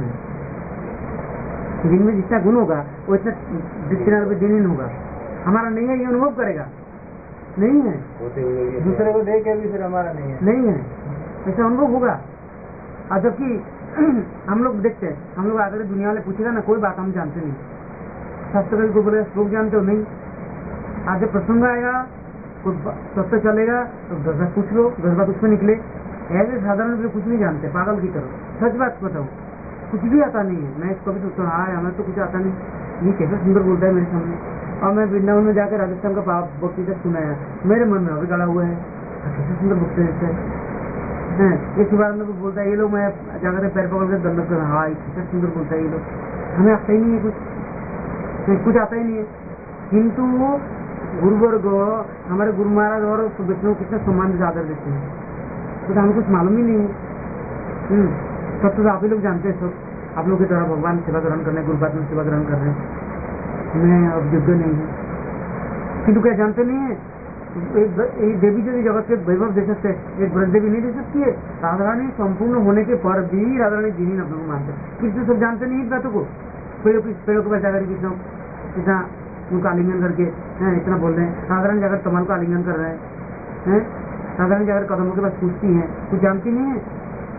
है, जिनमें जितना गुण होगा वो इतना दिन ही होगा, हमारा नहीं है ये अनुभव करेगा, नहीं है, दूसरे को देख के भी फिर हमारा नहीं है, ऐसा अनुभव होगा। और जबकि हम लोग देखते हैं, हम लोग आकर दुनिया वाले पूछेगा ना कोई बात हम जानते नहीं, शास्त्र को बोले श्लोक जानते हो नहीं, आगे प्रसंग आएगा कोई सत्य चलेगा तो 10 बात पूछ लो, 10 बात उसमें निकले। ऐसे साधारण लोग कुछ नहीं जानते, पागल की तरह, सच बात बताओ, कुछ भी आता नहीं है। मैं इसको भी सोचता हूँ हमें तो कुछ आता नहीं, ये कैसे सुंदर बोलता है मेरे सामने। और मैं वृंदावन में जाकर राजस्थान का भक्ति तक सुनाया, मेरे मन में अभी गड़ा हुआ है, कैसे सुंदर भक्ति देते हैं। इस बार में बोलता है ये लोग, मैं जाकर पैर पकड़ कर दंडवत कर, हाँ कैसे सुंदर बोलता है ये लोग, हमें आता ही नहीं है, कुछ आता ही नहीं है। किंतु गुरुवर्ग हमारे गुरु महाराज और वैष्णव कितने सम्मान से आदर देते हैं, तो हमें कुछ मालूम ही नहीं है। सब तो आप ही लोग जानते हैं, सब आप लोग की तरह भगवान सेवा ग्रहण करने, गुरुपाद में सेवा ग्रहण कर रहे हैं, मैं अब योग्य नहीं है, किंतु क्या जानते नहीं है। एक देवी जो जगत के वैभव दे सकते हैं, एक ब्रज देवी नहीं दे सकती है। राधा रानी संपूर्ण होने के पर भी राधा रानी जिन्हीं अपने को मानते, किसी सब जानते नहीं इस बातों को। पेड़ों को बचा कर इतना उनका आलिंगन करके इतना बोल रहे हैं, राधा रानी जाकर कमल का आलिंगन कर रहे हैं, राधा रानी जाकर कदमों के पास पूछती हैं, कुछ जानती नहीं है।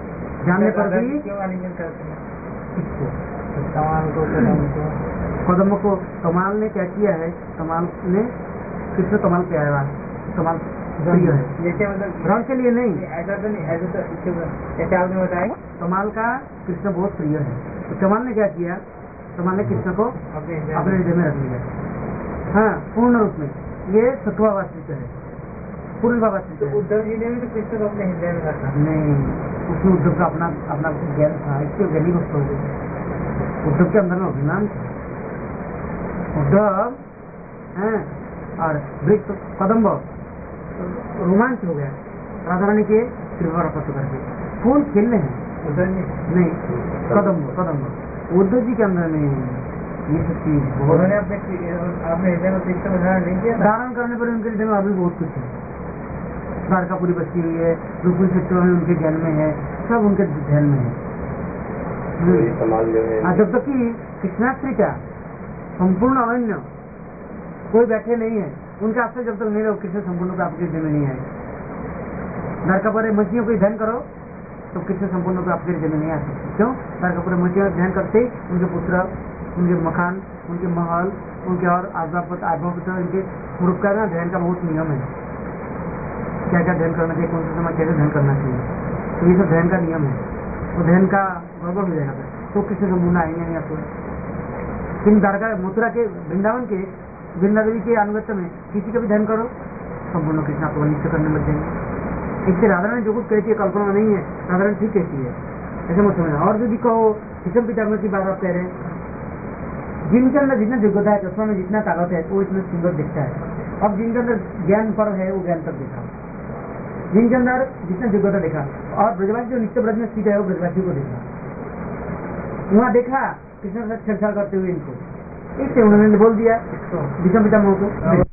जानने पर भी क्यों आलिंगन करते हैं? किसको? कमाल को, कदम को, कदम को। कमाल ने क्या किया है? कमाल ने कृष्ण कमाल पे आया, कमाल प्रिय है, जैसे मतलब रंग के लिए नहीं, ऐसा तो नहीं, ऐसा तो जैसे आपने बताया कमाल का कृष्ण बहुत प्रिय है। तो कमाल ने क्या किया? कमाल ने कृष्ण को अपने अपने हृदय में रख लिया। हाँ, पूर्ण रूप में। ये सत्वावाचित है, पूर्ण भावाचित तो है। उद्धव जी ने भी तो कृष्ण को अपने हृदय में रखा। नहीं, उसमें उद्धव का अपना अपना ज्ञान था, इससे ज्ञानी भक्त हो गए। उद्धव के अंदर में अभिमान, उद्धव है और वृक्ष कदम्ब रोमांच हो गया राधा रानी के कृपा प्राप्त करके। फूल खिलने हैं, उद्धव जी नहीं कदम्ब उद्धव जी के अंदर में ये सब चीज उन्होंने अपने हृदय में कृष्ण को धारण नहीं किया था। धारण करने पर उनके हृदय में अभी बहुत कुछ है। द्वारकापुरी बसी हुई है, रुकुल क्षेत्र में उनके ज्ञान में है, सब उनके ध्यान में है। जब तक कि कृष्णाश्री का संपूर्ण अनन्य कोई बैठे नहीं है, उनके आश्रय जब तक नहीं रहो, कृष्ण संपूर्ण को आपके हृदय में नहीं आए। द्वारकापुरी मछलियों को ध्यान करो तो कृष्ण संपूर्ण को आपके हृदय में नहीं आ सकते। क्यों? द्वारकापुरी मछलियों का ध्यान करते ही उनके पुत्र, उनके मकान, उनके महल, उनके और आत्मपुत्र, उनके स्वरूप का ना ध्यान का बहुत नियम है। क्या क्या ध्यान करना चाहिए, कौन सा समय कैसे ध्यान करना चाहिए, तो ये सब ध्यान का नियम है। तो ध्यान का गड़बड़ हो जाएगा तो कृष्ण संपूर्ण आएंगे नहीं आपको। लेकिन द्वारका मथुरा के वृंदावन के वृंदा देवी के अनुगत्य में किसी का भी ध्यान करो, संपूर्ण कृष्ण आपको निश्चय करने लग जाएंगे। इससे राधा रानी जो कुछ कहती है कल्पना नहीं है, राधा रानी ठीक कहती है, ऐसे मत समझना। और यदि कहो किशन पितामह की बात आप कह रहे हैं, जिनके अंदर जितना योग्यता है, चश्मा में जितना ताकत है, वो इतना सुंदर दिखता है। अब जिनके अंदर ज्ञान पर है, वो ज्ञान तक देखा, जिनके अंदर जितना योग्यता देखा। और ब्रजवासी जो नित्य ब्रज में स्थित है, वो ब्रजवासी को देखा, वहाँ देखा कृष्ण से छेड़छाड़ करते हुए इनको, इससे उन्होंने बोल दिया किशन पितामह को।